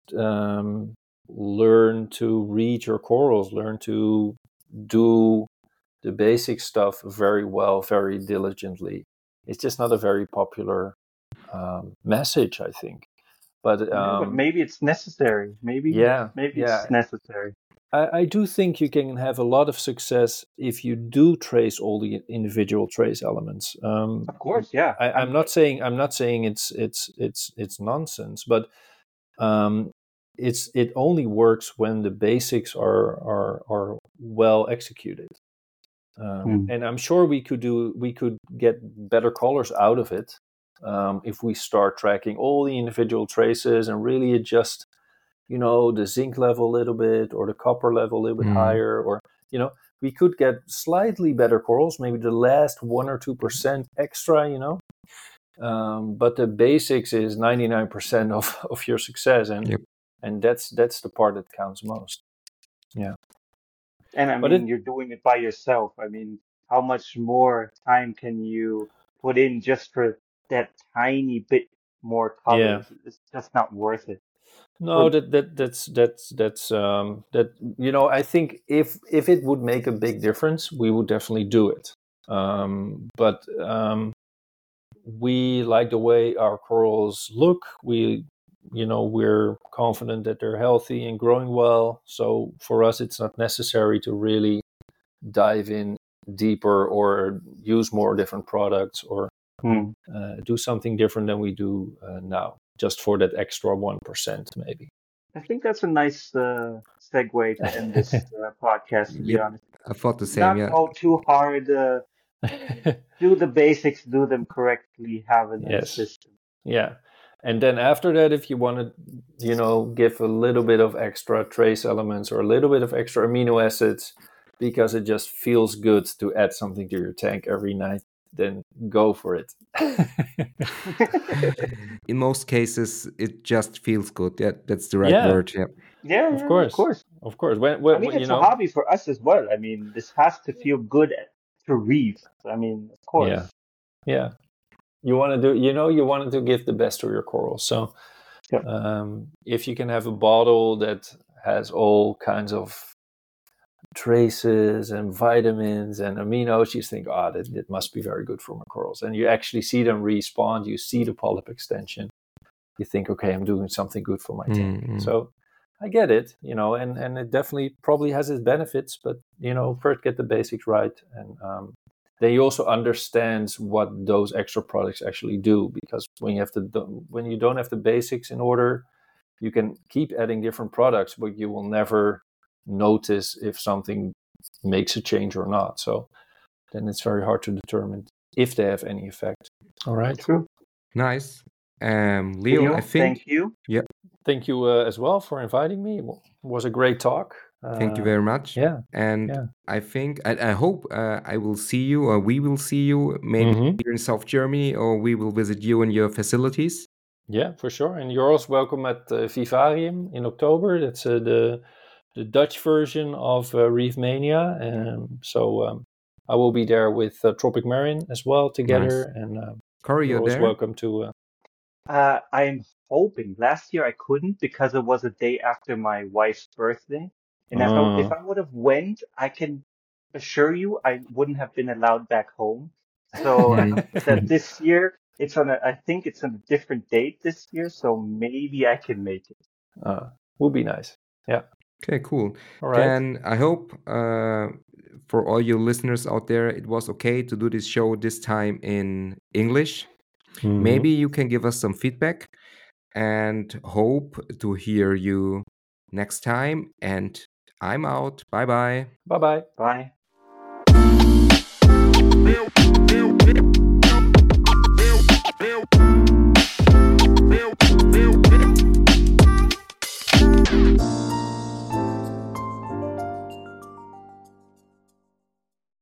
learn to read your corals, learn to do the basic stuff very well, very diligently. It's just not a very popular message, I think. But maybe it's necessary. Maybe it's necessary. I do think you can have a lot of success if you do trace all the individual trace elements. Of course, yeah. I'm not saying it's nonsense, but it only works when the basics are well executed. And I'm sure we could get better colors out of it if we start tracking all the individual traces and really adjust, the zinc level a little bit or the copper level a little bit higher, or we could get slightly better corals, maybe the last 1 or 2% extra, but the basics is 99% of your success, and that's the part that counts most. Yeah. And I mean, you're doing it by yourself. I mean, how much more time can you put in just for that tiny bit more colors? Yeah. It's just not worth it. No, that's I think if it would make a big difference, we would definitely do it. But we like the way our corals look. We're confident that they're healthy and growing well. So for us, it's not necessary to really dive in deeper or use more different products or do something different than we do now, just for that extra 1%, maybe. I think that's a nice segue to end this podcast, to be honest. I thought the same, Not go too hard. Do the basics, do them correctly, have a nice system. Yeah. And then after that, if you want to, give a little bit of extra trace elements or a little bit of extra amino acids, because it just feels good to add something to your tank every night, then go for it. In most cases, it just feels good. Yeah, that's the right word. Yeah, of course. I mean, it's a hobby for us as well. I mean, this has to feel good to read. I mean, of course. Yeah. You want to give the best to your corals. So if you can have a bottle that has all kinds of traces and vitamins and aminos, you think, that must be very good for my corals. And you actually see them respawn, you see the polyp extension. You think, okay, I'm doing something good for my tank. So I get it, and it definitely probably has its benefits, but, first get the basics right. And then you also understand what those extra products actually do, because when you don't have the basics in order, you can keep adding different products, but you will never notice if something makes a change or not. So then it's very hard to determine if they have any effect. All right. True. Nice. Leo, I think. Thank you. Yeah. Thank you as well for inviting me. It was a great talk. Thank you very much. Yeah. And I think, I hope I will see you, or we will see you maybe here in South Germany, or we will visit you in your facilities. Yeah, for sure. And you're also welcome at Vivarium in October. That's the Dutch version of Reef Mania. So I will be there with Tropic Marine as well together. Nice. And Corey, you're always there? welcome to. I'm hoping. Last year I couldn't because it was a day after my wife's birthday. And if I would have went, I can assure you I wouldn't have been allowed back home. So that this year I think it's on a different date this year. So maybe I can make it. Would be nice. Yeah. Okay, cool. All right. Then I hope for all your listeners out there, it was okay to do this show this time in English. Maybe you can give us some feedback, and hope to hear you next time. And I'm out. Bye-bye. Bye-bye. Bye. Bye.